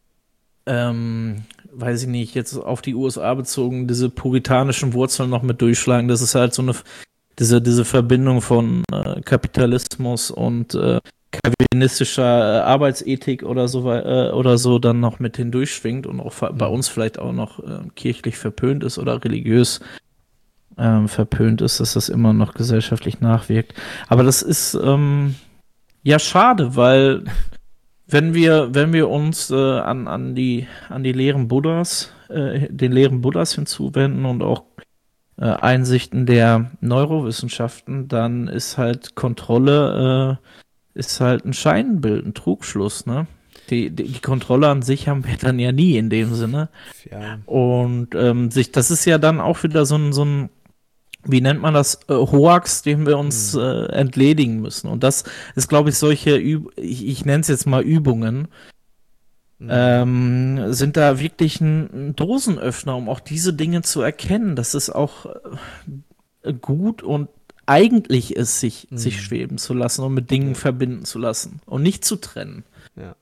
ähm, weiß ich nicht, jetzt auf die U S A bezogen, diese puritanischen Wurzeln noch mit durchschlagen. Das ist halt so eine, diese, diese Verbindung von äh, Kapitalismus und äh, kalvinistischer äh, Arbeitsethik oder so äh, oder so dann noch mit hindurchschwingt und auch bei mm, uns vielleicht auch noch äh, kirchlich verpönt ist oder religiös ähm, verpönt ist, dass das immer noch gesellschaftlich nachwirkt. Aber das ist ähm, ja schade, weil wenn wir wenn wir uns äh, an an die an die Lehren Buddhas äh, den Lehren Buddhas hinzuwenden und auch äh, Einsichten der Neurowissenschaften, dann ist halt Kontrolle äh, ist halt ein Scheinbild, ein Trugschluss, ne? Die, die, die Kontrolle an sich haben wir dann ja nie in dem Sinne. ja. Und ähm, sich, das ist ja dann auch wieder so ein, so ein, wie nennt man das, äh, Hoax, dem wir uns Mm, äh, entledigen müssen. Und das ist, glaube ich, solche, Üb ich, ich nenne es jetzt mal Übungen, mm, ähm, sind da wirklich ein, ein Dosenöffner, um auch diese Dinge zu erkennen. Das ist auch äh, gut und eigentlich ist, sich, sich mm, schweben zu lassen und mit Dingen ja, verbinden zu lassen und nicht zu trennen. ja.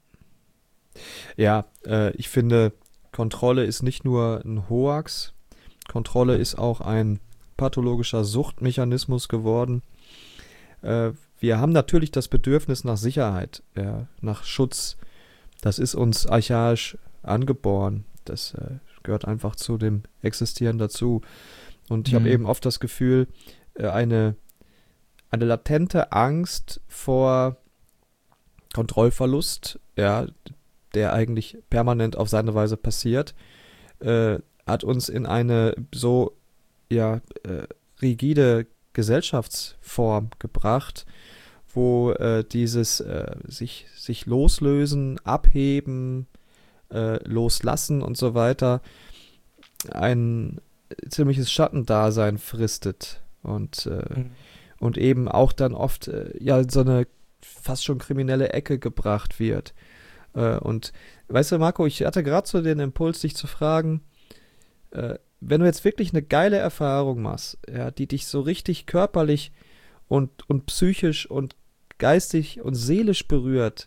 Ja, äh, ich finde, Kontrolle ist nicht nur ein Hoax, Kontrolle ist auch ein pathologischer Suchtmechanismus geworden. Äh, wir haben natürlich das Bedürfnis nach Sicherheit, ja, nach Schutz. Das ist uns archaisch angeboren. Das äh, gehört einfach zu dem Existieren dazu. Und ich habe Mhm. eben oft das Gefühl, äh, eine, eine latente Angst vor Kontrollverlust, ja, der eigentlich permanent auf seine Weise passiert, äh, hat uns in eine so ja, äh, rigide Gesellschaftsform gebracht, wo äh, dieses äh, sich, sich loslösen, abheben, äh, loslassen und so weiter ein ziemliches Schattendasein fristet und, äh, Mhm. und eben auch dann oft äh, ja in so eine fast schon kriminelle Ecke gebracht wird. Äh, und weißt du, Marco, ich hatte gerade so den Impuls, dich zu fragen, äh, wenn du jetzt wirklich eine geile Erfahrung machst, ja, die dich so richtig körperlich und, und psychisch und geistig und seelisch berührt,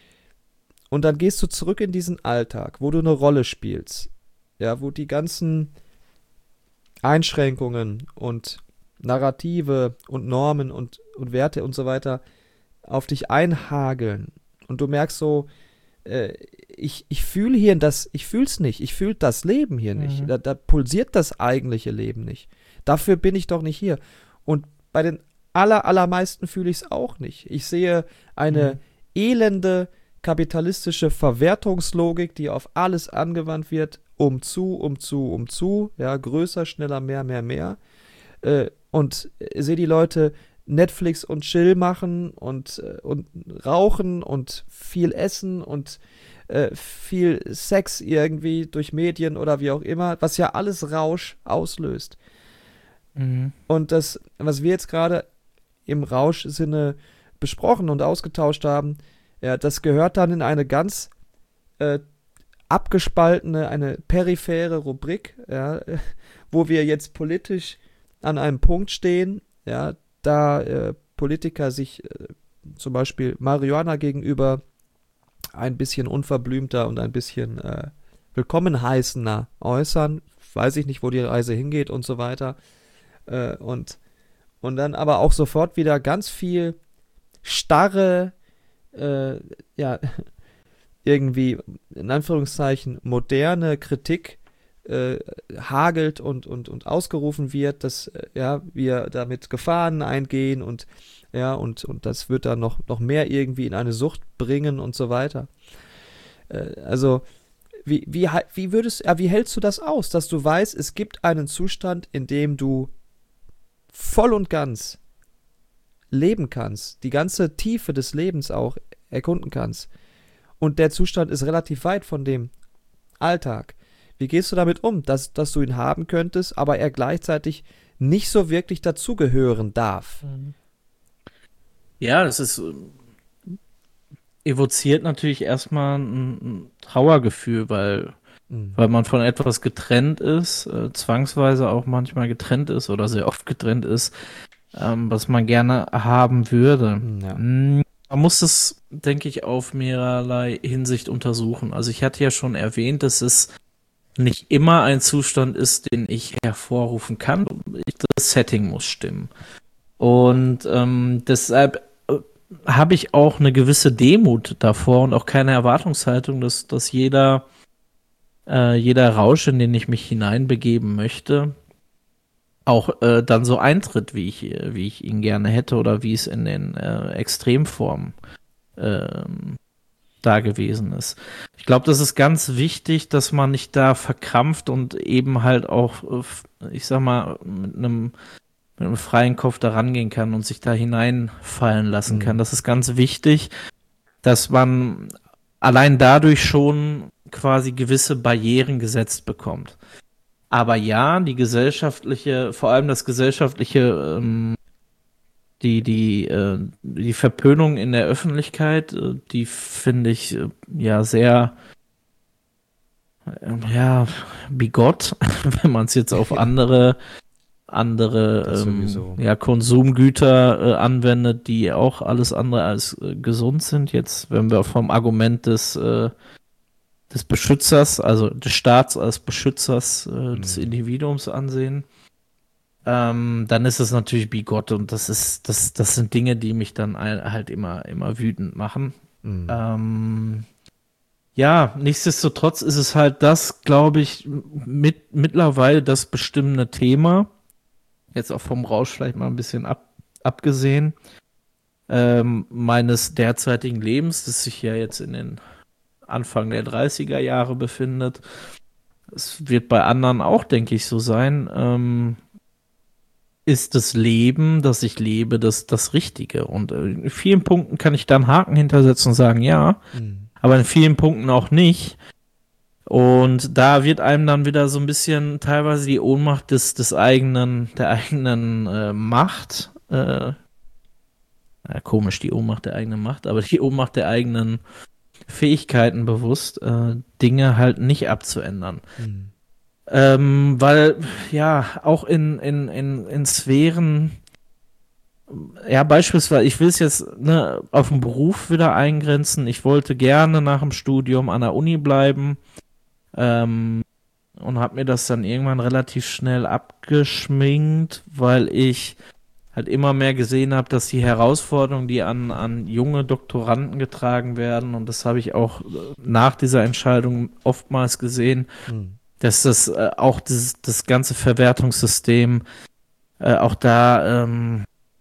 und dann gehst du zurück in diesen Alltag, wo du eine Rolle spielst, ja, wo die ganzen Einschränkungen und Narrative und Normen und, und Werte und so weiter auf dich einhageln und du merkst so, äh, ich, ich fühle hier das, ich fühle es nicht, ich fühle das Leben hier nicht, Mhm. da, da pulsiert das eigentliche Leben nicht. Dafür bin ich doch nicht hier. Und bei den aller, allermeisten fühle ich es auch nicht. Ich sehe eine Mhm. elende kapitalistische Verwertungslogik, die auf alles angewandt wird, um zu, um zu, um zu, ja, größer, schneller, mehr, mehr, mehr. Äh, und äh, sehe die Leute Netflix und Chill machen und, äh, und rauchen und viel essen und äh, viel Sex irgendwie durch Medien oder wie auch immer, was ja alles Rausch auslöst. Mhm. Und das, was wir jetzt gerade im Rauschsinne besprochen und ausgetauscht haben, ja, das gehört dann in eine ganz äh, abgespaltene, eine periphere Rubrik, ja, wo wir jetzt politisch an einem Punkt stehen, ja, da äh, Politiker sich äh, zum Beispiel Marihuana gegenüber ein bisschen unverblümter und ein bisschen äh, willkommen heißender äußern, weiß ich nicht, wo die Reise hingeht und so weiter. Äh, und, und dann aber auch sofort wieder ganz viel starre, äh, ja, irgendwie, in Anführungszeichen, moderne Kritik äh, hagelt und, und, und ausgerufen wird, dass äh, ja, wir damit Gefahren eingehen und ja, und, und das wird dann noch, noch mehr irgendwie in eine Sucht bringen und so weiter. Äh, also, wie, wie, wie würdest, ja, wie hältst du das aus, dass du weißt, es gibt einen Zustand, in dem du voll und ganz leben kannst, die ganze Tiefe des Lebens auch erkunden kannst. Und der Zustand ist relativ weit von dem Alltag. Wie gehst du damit um, dass, dass du ihn haben könntest, aber er gleichzeitig nicht so wirklich dazugehören darf? Mhm. Ja, das ist äh, evoziert natürlich erstmal ein, ein Trauergefühl, weil, Mhm. weil man von etwas getrennt ist, äh, zwangsweise auch manchmal getrennt ist oder sehr oft getrennt ist, ähm, was man gerne haben würde. Ja. Mm, Man muss es, denke ich, auf mehrerlei Hinsicht untersuchen. Also ich hatte ja schon erwähnt, dass es nicht immer ein Zustand ist, den ich hervorrufen kann. Ich, das Setting muss stimmen. Und ähm, deshalb äh, habe ich auch eine gewisse Demut davor und auch keine Erwartungshaltung, dass, dass jeder, äh, jeder Rausch, in den ich mich hineinbegeben möchte, auch äh, dann so eintritt, wie ich, wie ich ihn gerne hätte oder wie es in den äh, Extremformen ähm, da gewesen ist. Ich glaube, das ist ganz wichtig, dass man nicht da verkrampft und eben halt auch, äh, ich sag mal, mit einem mit einem freien Kopf da rangehen kann und sich da hineinfallen lassen kann. Mhm. Das ist ganz wichtig, dass man allein dadurch schon quasi gewisse Barrieren gesetzt bekommt. Aber ja, die gesellschaftliche, vor allem das gesellschaftliche, ähm, die, die, äh, die Verpönung in der Öffentlichkeit, äh, die finde ich äh, ja sehr, äh, ja, bigott, wenn man es jetzt auf andere, andere Das ähm, sowieso. ja, Konsumgüter äh, anwendet, die auch alles andere als äh, gesund sind. Jetzt, wenn wir vom Argument des, äh, des Beschützers, also des Staats als Beschützers äh, des Mhm. Individuums ansehen. Ähm, dann ist es natürlich bigott und das ist, das, das sind Dinge, die mich dann ein- halt immer, immer wütend machen. Mhm. Ähm, ja, nichtsdestotrotz ist es halt das, glaube ich, mit, mittlerweile das bestimmende Thema. Jetzt auch vom Rausch vielleicht mal ein bisschen ab, abgesehen. Ähm, meines derzeitigen Lebens, das sich ja jetzt in den Anfang der dreißiger Jahre befindet. Es wird bei anderen auch, denke ich, so sein. Ähm, ist das Leben, das ich lebe, das, das Richtige? Und äh, in vielen Punkten kann ich da einen Haken hintersetzen und sagen, ja, Mhm. aber in vielen Punkten auch nicht. Und da wird einem dann wieder so ein bisschen teilweise die Ohnmacht des, des eigenen, der eigenen äh, Macht, äh, ja, komisch, die Ohnmacht der eigenen Macht, aber die Ohnmacht der eigenen Fähigkeiten bewusst, äh, Dinge halt nicht abzuändern. Mhm. Ähm, weil, ja, auch in, in, in, in Sphären, ja, beispielsweise, ich will es jetzt ne, auf den Beruf wieder eingrenzen. Ich wollte gerne nach dem Studium an der Uni bleiben, ähm, und habe mir das dann irgendwann relativ schnell abgeschminkt, weil ich halt immer mehr gesehen habe, dass die Herausforderungen, die an, an junge Doktoranden getragen werden, und das habe ich auch äh, nach dieser Entscheidung oftmals gesehen, Mhm. dass das äh, auch das, das ganze Verwertungssystem äh, auch da ähm,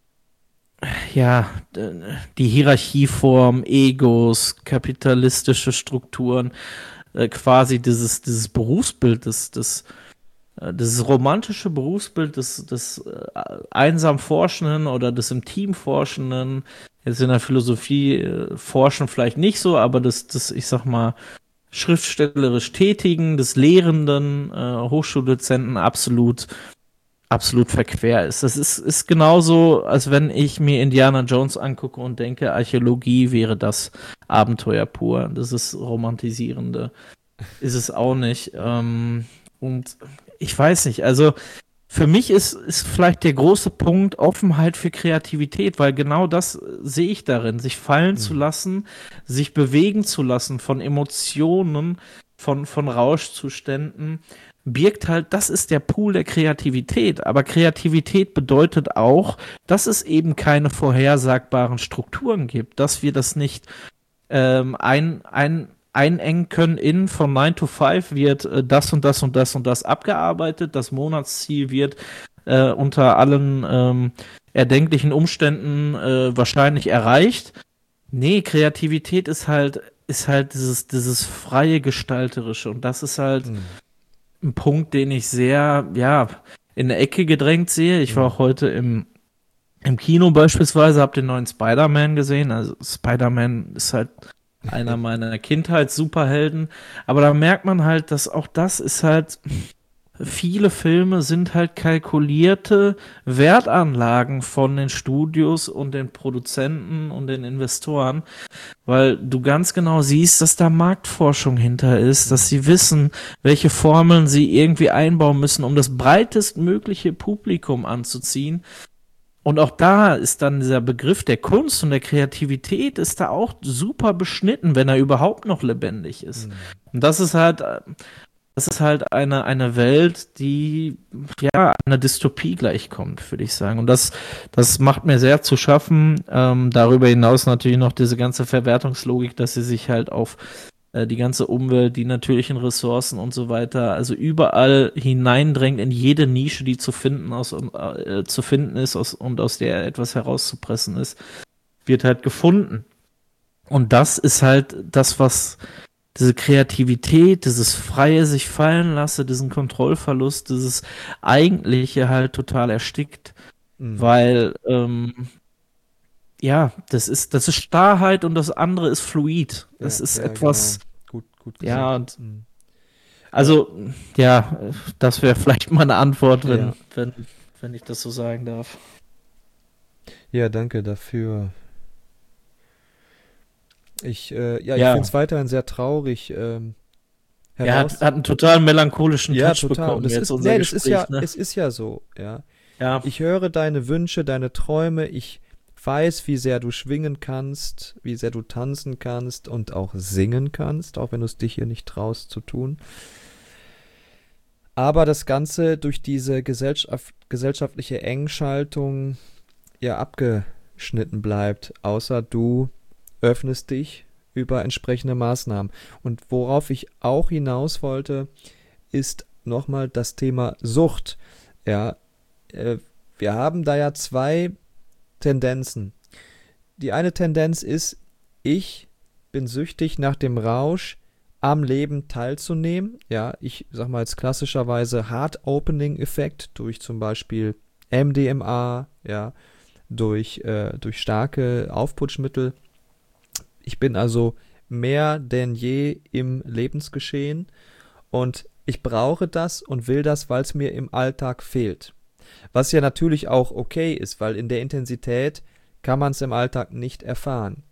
ja d- die Hierarchieform, Egos, kapitalistische Strukturen, äh, quasi dieses, dieses Berufsbild, das, das, äh, dieses romantische Berufsbild des, des äh, einsam Forschenden oder des im Team Forschenden, jetzt in der Philosophie äh, forschen vielleicht nicht so, aber das, das, ich sag mal, schriftstellerisch Tätigen, des Lehrenden, äh, Hochschuldozenten absolut, absolut verquer ist. Das ist, ist genauso, als wenn ich mir Indiana Jones angucke und denke, Archäologie wäre das Abenteuer pur. Das ist romantisierende. Ist es auch nicht. Ähm, und ich weiß nicht, also für mich ist, ist vielleicht der große Punkt Offenheit für Kreativität, weil genau das äh, sehe ich darin, sich fallen zu Mhm. lassen, sich bewegen zu lassen von Emotionen, von, von Rauschzuständen, birgt halt, das ist der Pool der Kreativität. Aber Kreativität bedeutet auch, dass es eben keine vorhersagbaren Strukturen gibt, dass wir das nicht ähm, ein, ein, einengen können in von nine to five wird äh, das und das und das und das abgearbeitet, das Monatsziel wird äh, unter allen ähm, erdenklichen Umständen äh, wahrscheinlich erreicht. Nee, Kreativität ist halt, ist halt dieses, dieses freie Gestalterische, und das ist halt Mhm. ein Punkt, den ich sehr, ja, in der Ecke gedrängt sehe. Ich war Mhm. auch heute im, im Kino beispielsweise, habe den neuen Spider-Man gesehen. Also Spider-Man ist halt einer meiner Kindheits-Superhelden. Aber da merkt man halt, dass auch das ist halt, viele Filme sind halt kalkulierte Wertanlagen von den Studios und den Produzenten und den Investoren, weil du ganz genau siehst, dass da Marktforschung hinter ist, dass Mhm. sie wissen, welche Formeln sie irgendwie einbauen müssen, um das breitestmögliche Publikum anzuziehen. Und auch da ist dann dieser Begriff der Kunst und der Kreativität ist da auch super beschnitten, wenn er überhaupt noch lebendig ist. Mhm. Und das ist halt, äh, das ist halt eine, eine Welt, die ja einer Dystopie gleichkommt, würde ich sagen. Und das, das macht mir sehr zu schaffen. Ähm, darüber hinaus natürlich noch diese ganze Verwertungslogik, dass sie sich halt auf äh, die ganze Umwelt, die natürlichen Ressourcen und so weiter, also überall hineindrängt in jede Nische, die zu finden, aus, äh, zu finden ist aus, und aus der etwas herauszupressen ist, wird halt gefunden. Und das ist halt das, was diese Kreativität, dieses freie sich fallen lasse, diesen Kontrollverlust, dieses Eigentliche halt total erstickt, Mhm. weil ähm, ja, das ist das ist Starrheit und das andere ist fluid. Das Ja, ist ja, genau. etwas, Gut, gut ja, gesagt. und Mhm. Äh, also ja, das wäre vielleicht mal eine Antwort, wenn ja. wenn wenn ich das so sagen darf. Ja, danke dafür. Ich, äh, ja, ich finde Ja, es weiterhin sehr traurig, ähm, er hat, heraus. hat einen total melancholischen Ja, Touch total. Und bekommen es jetzt ist, unser nee, das ist ja, Gespräch, ne? es ist ja so, ja. Ja, Ich höre deine Wünsche, deine Träume. Ich weiß, wie sehr du schwingen kannst, wie sehr du tanzen kannst und auch singen kannst, auch wenn du es dich hier nicht traust zu tun. Aber das Ganze durch diese Gesellschaft, gesellschaftliche Engschaltung ja abgeschnitten bleibt, außer du öffnest dich über entsprechende Maßnahmen. Und worauf ich auch hinaus wollte, ist nochmal das Thema Sucht. Ja, äh, wir haben da ja zwei Tendenzen. Die eine Tendenz ist, ich bin süchtig nach dem Rausch, am Leben teilzunehmen. Ja, ich sag mal jetzt klassischerweise Heart-Opening-Effekt durch zum Beispiel M D M A, ja, durch, äh, durch starke Aufputschmittel. Ich bin also mehr denn je im Lebensgeschehen und ich brauche das und will das, weil es mir im Alltag fehlt. Was ja natürlich auch okay ist, weil in der Intensität kann man es im Alltag nicht erfahren.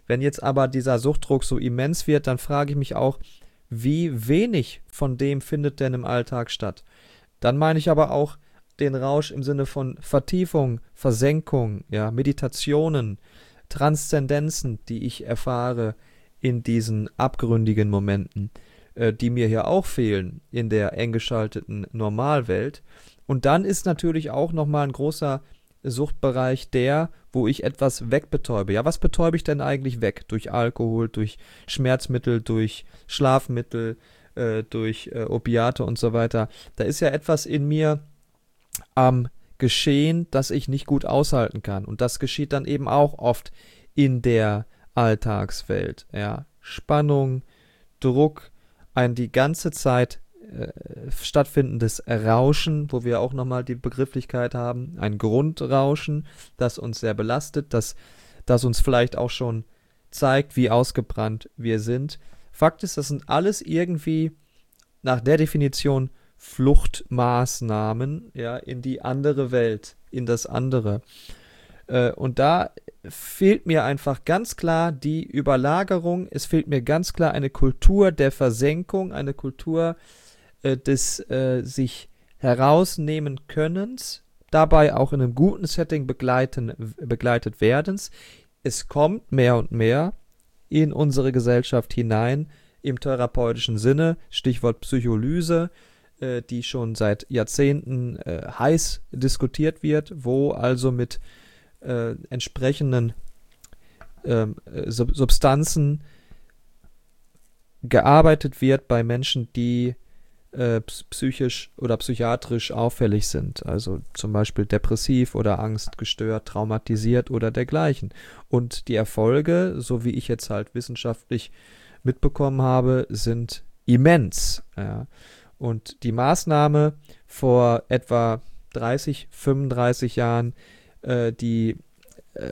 Wenn jetzt aber dieser Suchtdruck so immens wird, dann frage ich mich auch, wie wenig von dem findet denn im Alltag statt? Dann meine ich aber auch den Rausch im Sinne von Vertiefung, Versenkung, ja, Meditationen, Transzendenzen, die ich erfahre in diesen abgründigen Momenten, äh, die mir hier auch fehlen in der eng geschalteten Normalwelt. Und dann ist natürlich auch nochmal ein großer Suchtbereich der, wo ich etwas wegbetäube. Ja, was betäube ich denn eigentlich weg? Durch Alkohol, durch Schmerzmittel, durch Schlafmittel, äh, durch äh, Opiate und so weiter. Da ist ja etwas in mir am Geschehen, das ich nicht gut aushalten kann. Und das geschieht dann eben auch oft in der Alltagswelt. Ja, Spannung, Druck, ein die ganze Zeit äh, stattfindendes Rauschen, wo wir auch nochmal die Begrifflichkeit haben, ein Grundrauschen, das uns sehr belastet, das, das uns vielleicht auch schon zeigt, wie ausgebrannt wir sind. Fakt ist, das sind alles irgendwie nach der Definition Fluchtmaßnahmen, ja, in die andere Welt, in das andere. Äh, und da fehlt mir einfach ganz klar die Überlagerung, es fehlt mir ganz klar eine Kultur der Versenkung, eine Kultur äh, des äh, sich herausnehmen Könnens, dabei auch in einem guten Setting begleiten, begleitet werdens. Es kommt mehr und mehr in unsere Gesellschaft hinein, im therapeutischen Sinne, Stichwort Psycholyse, äh, die schon seit Jahrzehnten äh, heiß diskutiert wird, wo also mit äh, entsprechenden äh, Sub- Substanzen gearbeitet wird bei Menschen, die äh, psychisch oder psychiatrisch auffällig sind, also zum Beispiel depressiv oder angstgestört, traumatisiert oder dergleichen. Und die Erfolge, so wie ich jetzt halt wissenschaftlich mitbekommen habe, sind immens. Ja. Und die Maßnahme vor etwa dreißig, fünfunddreißig Jahren, äh, die äh,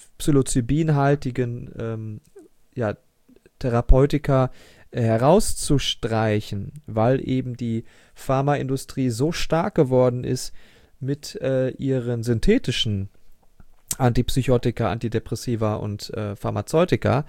psilocybinhaltigen ähm, ja, Therapeutika äh, herauszustreichen, weil eben die Pharmaindustrie so stark geworden ist mit äh, ihren synthetischen Antipsychotika, Antidepressiva und äh, Pharmazeutika,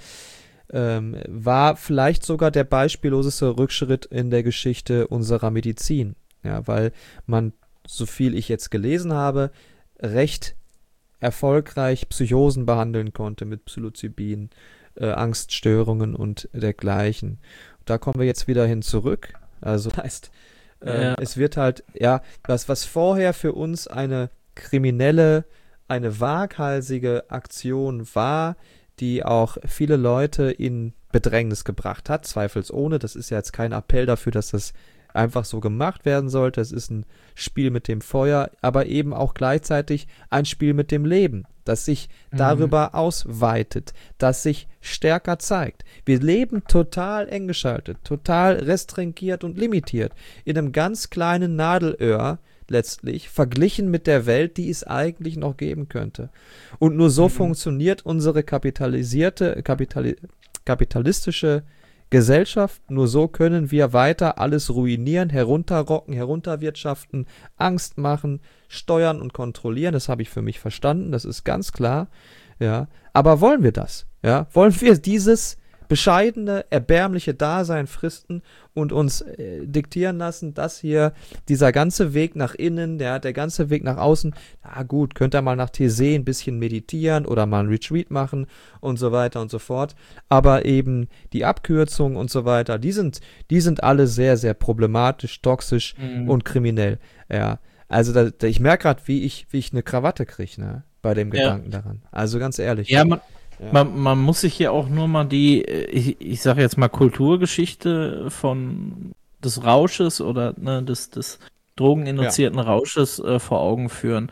ähm, war vielleicht sogar der beispielloseste Rückschritt in der Geschichte unserer Medizin. Ja, weil man, so viel ich jetzt gelesen habe, recht erfolgreich Psychosen behandeln konnte mit Psilocybin, äh, Angststörungen und dergleichen. Da kommen wir jetzt wieder hin zurück. Also das heißt, äh, ja. es wird halt, ja, was, was vorher für uns eine kriminelle, eine waghalsige Aktion war, die auch viele Leute in Bedrängnis gebracht hat, zweifelsohne. Das ist ja jetzt kein Appell dafür, dass das einfach so gemacht werden sollte. Es ist ein Spiel mit dem Feuer, aber eben auch gleichzeitig ein Spiel mit dem Leben, das sich mhm. darüber ausweitet, das sich stärker zeigt. Wir leben total eng geschaltet, total restringiert und limitiert, in einem ganz kleinen Nadelöhr letztlich, verglichen mit der Welt, die es eigentlich noch geben könnte. Und nur so mhm. funktioniert unsere kapitalisierte, kapitali- kapitalistische Gesellschaft, nur so können wir weiter alles ruinieren, herunterrocken, herunterwirtschaften, Angst machen, steuern und kontrollieren. Das habe ich für mich verstanden, das ist ganz klar. Ja, aber wollen wir das? Ja, wollen wir dieses bescheidene, erbärmliche Dasein fristen und uns äh, diktieren lassen, dass hier dieser ganze Weg nach innen, der, der ganze Weg nach außen, na gut, könnt ihr mal nach Taizé ein bisschen meditieren oder mal ein Retreat machen und so weiter und so fort, aber eben die Abkürzungen und so weiter, die sind, die sind alle sehr, sehr problematisch, toxisch mhm. und kriminell. Ja, also da, da, ich merke gerade, wie ich, wie ich eine Krawatte kriege, ne, bei dem ja. Gedanken daran. Also ganz ehrlich. Ja, man Ja. Man, man muss sich hier auch nur mal die, ich, ich sage jetzt mal Kulturgeschichte von des Rausches oder ne, des, des drogeninduzierten ja. Rausches äh, vor Augen führen.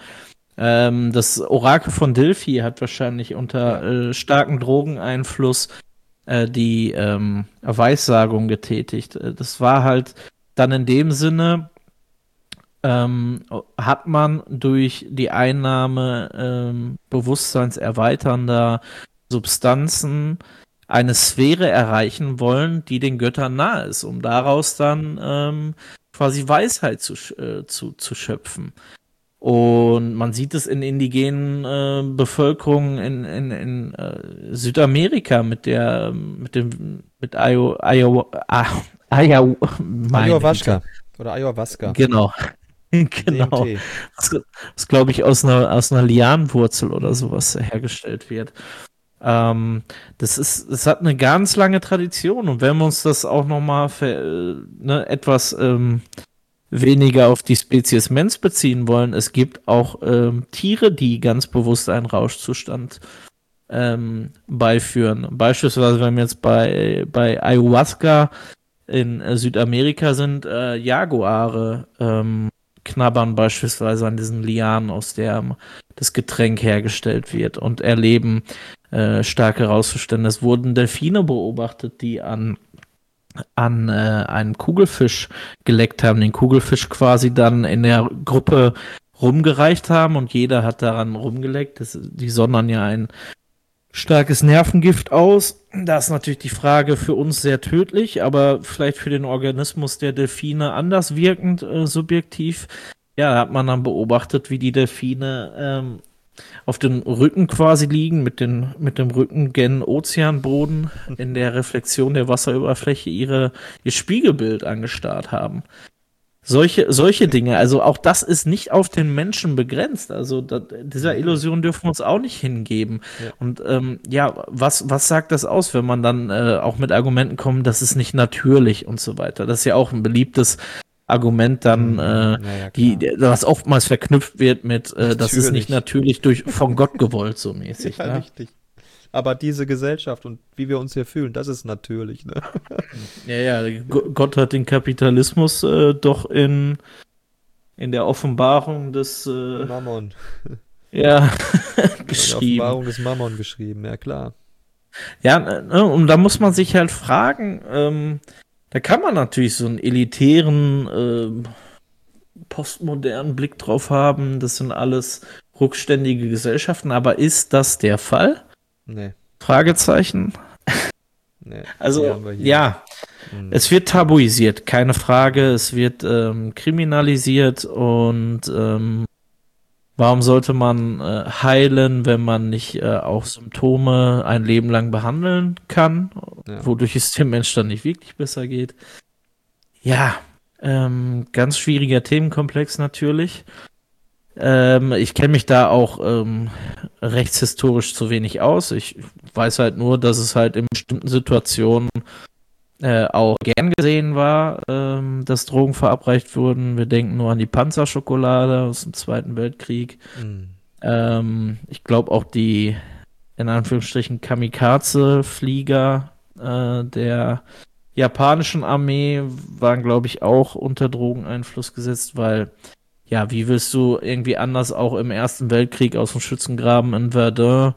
Ähm, das Orakel von Delphi hat wahrscheinlich unter ja. äh, starkem Drogeneinfluss äh, die ähm, Weissagung getätigt. Das war halt dann in dem Sinne, ähm, hat man durch die Einnahme ähm, bewusstseinserweiternder Substanzen eine Sphäre erreichen wollen, die den Göttern nahe ist, um daraus dann ähm, quasi Weisheit zu, äh, zu, zu schöpfen. Und man sieht es in indigenen äh, Bevölkerungen in, in, in äh, Südamerika mit der, mit dem, mit Ayo, Ayo, Ayo, Ayahuasca oder Ayahuasca. Genau. Genau. D M T. Das, das glaube ich, aus einer, aus einer Lianenwurzel oder sowas hergestellt wird. Ähm, das ist, es hat eine ganz lange Tradition, und wenn wir uns das auch nochmal äh, ne, etwas ähm, weniger auf die Spezies Mensch beziehen wollen, es gibt auch ähm, Tiere, die ganz bewusst einen Rauschzustand ähm, beiführen. Beispielsweise, wenn wir jetzt bei, bei Ayahuasca in äh, Südamerika sind, äh, Jaguare ähm, knabbern beispielsweise an diesen Lianen, aus der das Getränk hergestellt wird, und erleben äh, starke Rauschzustände. Es wurden Delfine beobachtet, die an an äh, einen Kugelfisch geleckt haben, den Kugelfisch quasi dann in der Gruppe rumgereicht haben, und jeder hat daran rumgeleckt. Das, die sondern ja ein starkes Nervengift aus. Da ist natürlich die Frage für uns sehr tödlich, aber vielleicht für den Organismus der Delfine anders wirkend, äh, subjektiv. Ja, da hat man dann beobachtet, wie die Delfine ähm, auf dem Rücken quasi liegen, mit, den, mit dem Rücken gen Ozeanboden, in der Reflexion der Wasseroberfläche ihre, ihr Spiegelbild angestarrt haben. Solche, solche Dinge, also auch das ist nicht auf den Menschen begrenzt. Also da, dieser Illusion dürfen wir uns auch nicht hingeben. Ja. Und ähm, ja, was, was sagt das aus, wenn man dann äh, auch mit Argumenten kommt, das ist nicht natürlich und so weiter. Das ist ja auch ein beliebtes Argument dann, äh, Ja, ja, die, was oftmals verknüpft wird mit, äh, das ist nicht natürlich durch von Gott gewollt, so mäßig. Ja, ne? richtig. Aber diese Gesellschaft und wie wir uns hier fühlen, das ist natürlich, ne? Ja, ja, G- Gott hat den Kapitalismus äh, doch in, in der Offenbarung des äh, Mammon. ja, In der geschrieben. Offenbarung des Mammon geschrieben, ja klar. Ja, ne, und da muss man sich halt fragen, ähm, da kann man natürlich so einen elitären, ähm, postmodernen Blick drauf haben, das sind alles rückständige Gesellschaften, aber ist das der Fall? Nee, Fragezeichen. nee. Die Also, haben wir hier. ja, Hm. es wird tabuisiert, keine Frage, es wird ähm, kriminalisiert, und ähm, warum sollte man äh, heilen, wenn man nicht äh, auch Symptome ein Leben lang behandeln kann, Ja. wodurch es dem Mensch dann nicht wirklich besser geht? Ja, ähm, ganz schwieriger Themenkomplex natürlich. Ähm, ich kenne mich da auch ähm, rechtshistorisch zu wenig aus. Ich weiß halt nur, dass es halt in bestimmten Situationen äh, auch gern gesehen war, ähm, dass Drogen verabreicht wurden. Wir denken nur an die Panzerschokolade aus dem Zweiten Weltkrieg. Hm. Ähm, ich glaube auch die, in Anführungsstrichen, Kamikaze-Flieger äh, der japanischen Armee waren, glaube ich, auch unter Drogeneinfluss gesetzt, weil, ja, wie willst du irgendwie anders auch im Ersten Weltkrieg aus dem Schützengraben in Verdun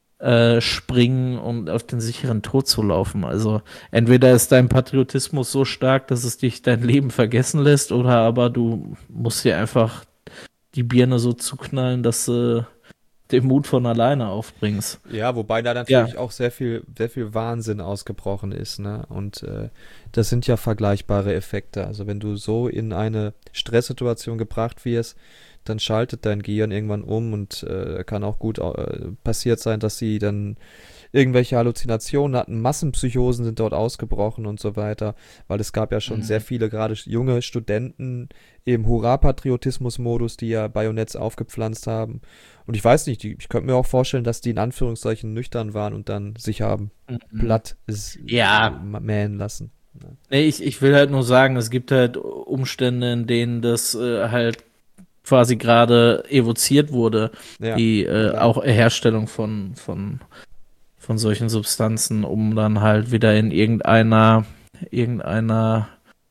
äh, springen und auf den sicheren Tod zu laufen? Also entweder ist dein Patriotismus so stark, dass es dich dein Leben vergessen lässt, oder aber du musst dir einfach die Birne so zuknallen, dass du den Mut von alleine aufbringst. Ja, wobei da natürlich auch sehr viel, sehr viel Wahnsinn ausgebrochen ist, ne? Und äh, das sind ja vergleichbare Effekte. Also wenn du so in eine Stresssituation gebracht wirst, dann schaltet dein Gehirn irgendwann um, und äh, kann auch gut äh, passiert sein, dass sie dann irgendwelche Halluzinationen hatten, Massenpsychosen sind dort ausgebrochen und so weiter, weil es gab ja schon Mhm. sehr viele, gerade junge Studenten im Hurra-Patriotismus-Modus, die ja Bajonetts aufgepflanzt haben. Und ich weiß nicht, die, ich könnte mir auch vorstellen, dass die in Anführungszeichen nüchtern waren und dann sich haben Mhm. platt s- Ja. mähen lassen. Nee, ich, ich will halt nur sagen, es gibt halt Umstände, in denen das äh, halt quasi gerade evoziert wurde, Ja, die äh, klar. auch Herstellung von, von, von solchen Substanzen, um dann halt wieder in irgendeiner, irgendeiner,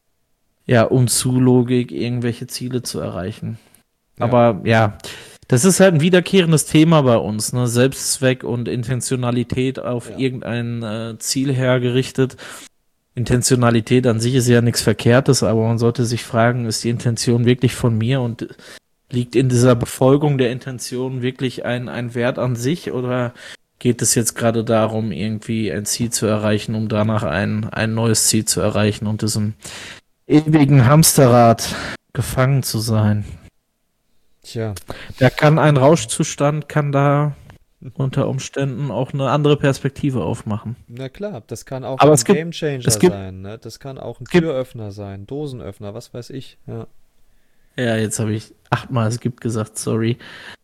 ja, Unzulogik irgendwelche Ziele zu erreichen. Ja. Aber ja, das ist halt ein wiederkehrendes Thema bei uns, ne? Selbstzweck und Intentionalität auf Ja. irgendein äh, Ziel hergerichtet. Intentionalität an sich ist ja nichts Verkehrtes, aber man sollte sich fragen, ist die Intention wirklich von mir, und liegt in dieser Befolgung der Intention wirklich ein, ein Wert an sich, oder geht es jetzt gerade darum, irgendwie ein Ziel zu erreichen, um danach ein, ein neues Ziel zu erreichen und diesem ewigen Hamsterrad gefangen zu sein? Tja. Da kann ein Rauschzustand, kann da unter Umständen auch eine andere Perspektive aufmachen. Na klar, das kann auch Aber ein es gibt, Gamechanger es gibt, sein, ne? Das kann auch ein es gibt, Türöffner sein, Dosenöffner, was weiß ich. Ja, ja, jetzt habe ich achtmal es gibt gesagt, sorry.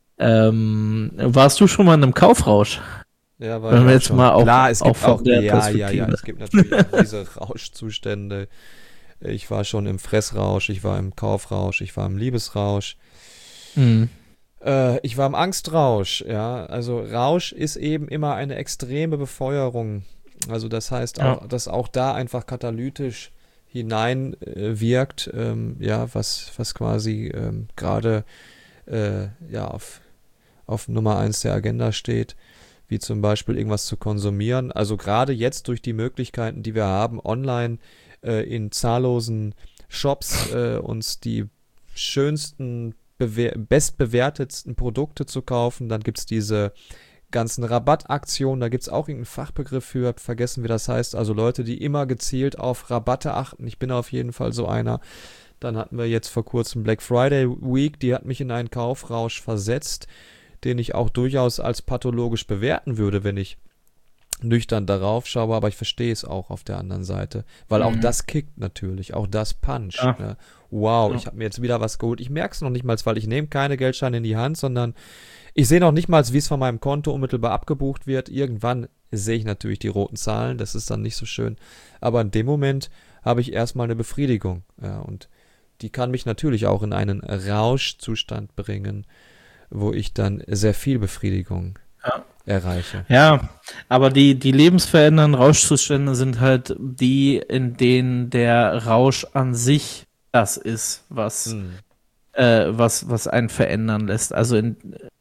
Ähm, warst du schon mal in einem Kaufrausch? ja, war ich Wenn wir auch jetzt schon. mal auch, Klar, es auch gibt auch, von der ja, ja, ja, Perspektive. es gibt natürlich auch diese Rauschzustände. Ich war schon im Fressrausch, ich war im Kaufrausch, ich war im Liebesrausch. Mhm. Äh, ich war im Angstrausch, ja. Also Rausch ist eben immer eine extreme Befeuerung. Also das heißt Ja. auch, dass auch da einfach katalytisch hinein äh, wirkt, ähm, ja, was, was quasi ähm, gerade äh, ja, auf, auf Nummer eins der Agenda steht, wie zum Beispiel irgendwas zu konsumieren. Also gerade jetzt durch die Möglichkeiten, die wir haben, online äh, in zahllosen Shops äh, uns die schönsten bewer- bestbewertetsten Produkte zu kaufen. Dann gibt es diese ganzen Rabattaktionen, da gibt es auch irgendeinen Fachbegriff für, vergessen wie das heißt. Also Leute, die immer gezielt auf Rabatte achten. Ich bin auf jeden Fall so einer. Dann hatten wir jetzt vor kurzem Black Friday Week, die hat mich in einen Kaufrausch versetzt, den ich auch durchaus als pathologisch bewerten würde, wenn ich nüchtern darauf schaue, aber ich verstehe es auch auf der anderen Seite, weil auch Mhm. das kickt natürlich, auch das puncht. Ja. Ne? Wow, Ja. ich habe mir jetzt wieder was geholt. Ich merke es noch nicht mal, weil ich nehme keine Geldscheine in die Hand, sondern ich sehe noch nicht mal, wie es von meinem Konto unmittelbar abgebucht wird. Irgendwann sehe ich natürlich die roten Zahlen, das ist dann nicht so schön. Aber in dem Moment habe ich erstmal eine Befriedigung. Ja, und die kann mich natürlich auch in einen Rauschzustand bringen, wo ich dann sehr viel Befriedigung Ja. erreiche. Ja, aber die, die lebensverändernden Rauschzustände sind halt die, in denen der Rausch an sich das ist, was, Hm. äh, was, was einen verändern lässt. Also in,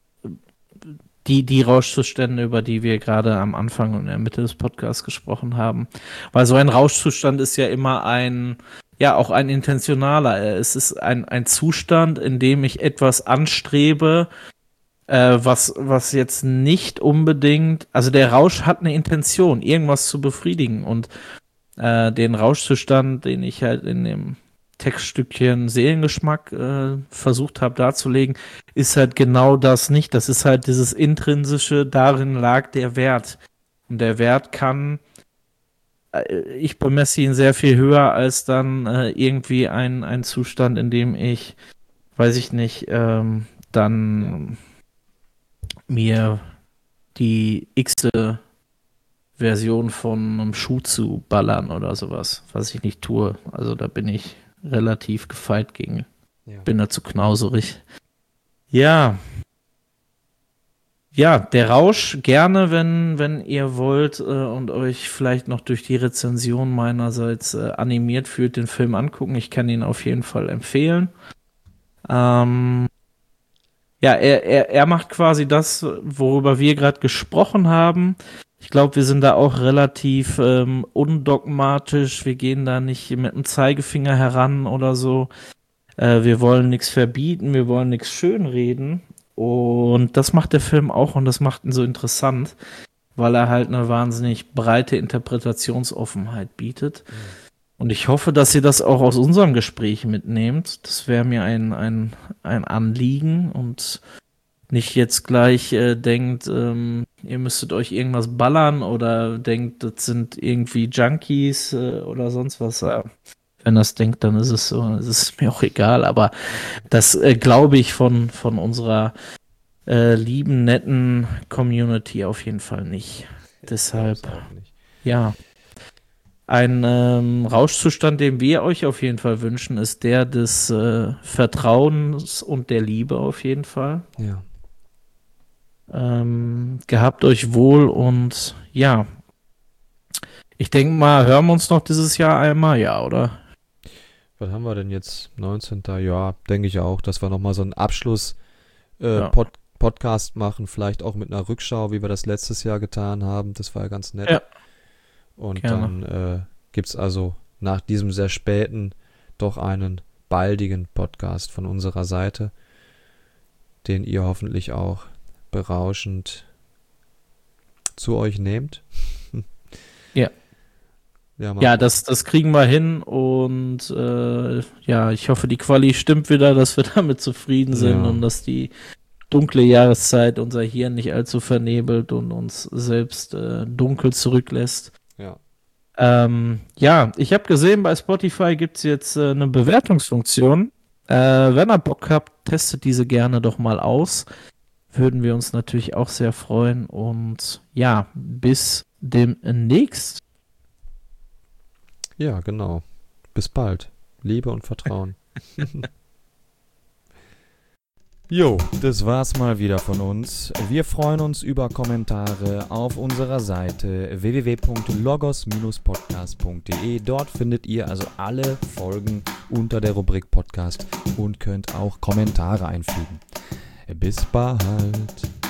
die, die Rauschzustände, über die wir gerade am Anfang und in der Mitte des Podcasts gesprochen haben. Weil so ein Rauschzustand ist ja immer ein, ja, auch ein intentionaler. Es ist ein, ein Zustand, in dem ich etwas anstrebe, äh, was, was jetzt nicht unbedingt, also der Rausch hat eine Intention, irgendwas zu befriedigen. Und äh, den Rauschzustand, den ich halt in dem Textstückchen Seelengeschmack äh, versucht habe darzulegen, ist halt genau das nicht. Das ist halt dieses intrinsische, darin lag der Wert. Und der Wert kann, äh, ich bemesse ihn sehr viel höher als dann äh, irgendwie ein, ein Zustand, in dem ich, weiß ich nicht, ähm, dann mir die x-te Version von einem Schuh zu ballern oder sowas, was ich nicht tue. Also da bin ich relativ gefeit gegen. Ja. Bin da zu knauserig. Ja. Ja, der Rausch gerne, wenn, wenn ihr wollt äh, und euch vielleicht noch durch die Rezension meinerseits äh, animiert fühlt, den Film angucken. Ich kann ihn auf jeden Fall empfehlen. Ähm, ja, er, er, er macht quasi das, worüber wir gerade gesprochen haben. Ich glaube, wir sind da auch relativ ähm, undogmatisch. Wir gehen da nicht mit dem Zeigefinger heran oder so. Äh, wir wollen nichts verbieten, wir wollen nichts schönreden. Und das macht der Film auch und das macht ihn so interessant, weil er halt eine wahnsinnig breite Interpretationsoffenheit bietet. Mhm. Und ich hoffe, dass ihr das auch aus unserem Gespräch mitnehmt. Das wäre mir ein, ein, ein Anliegen und nicht jetzt gleich äh, denkt, ähm, ihr müsstet euch irgendwas ballern oder denkt, das sind irgendwie Junkies äh, oder sonst was. Äh, wenn das denkt, dann ist es so, es ist mir auch egal. Aber das äh, glaube ich von, von unserer äh, lieben, netten Community auf jeden Fall nicht. Ich Deshalb, glaub's auch nicht. ja. Ein ähm, Rauschzustand, den wir euch auf jeden Fall wünschen, ist der des äh, Vertrauens und der Liebe auf jeden Fall. Ja. Ähm, gehabt euch wohl und ja, ich denke mal, hören wir uns noch dieses Jahr einmal, ja, oder? Was haben wir denn jetzt? neunzehnten Ja, denke ich auch, dass wir nochmal so einen Abschluss äh, Ja. Pod Podcast machen, vielleicht auch mit einer Rückschau, wie wir das letztes Jahr getan haben. Das war ja ganz nett. Ja. Und Gerne. dann äh, gibt es also nach diesem sehr späten doch einen baldigen Podcast von unserer Seite, den ihr hoffentlich auch berauschend zu euch nehmt. Ja. Ja, Mann. Ja, das, das kriegen wir hin und äh, ja, ich hoffe, die Quali stimmt wieder, dass wir damit zufrieden sind Ja. und dass die dunkle Jahreszeit unser Hirn nicht allzu vernebelt und uns selbst äh, dunkel zurücklässt. Ja. Ähm, ja, ich habe gesehen, bei Spotify gibt es jetzt äh, eine Bewertungsfunktion. Äh, wenn ihr Bock habt, testet diese gerne doch mal aus. Würden wir uns natürlich auch sehr freuen. Und ja, bis demnächst. Ja, genau. Bis bald. Liebe und Vertrauen. Jo, das war's mal wieder von uns. Wir freuen uns über Kommentare auf unserer Seite w w w punkt logos Bindestrich podcast punkt de. Dort findet ihr also alle Folgen unter der Rubrik Podcast und könnt auch Kommentare einfügen. Bis bald.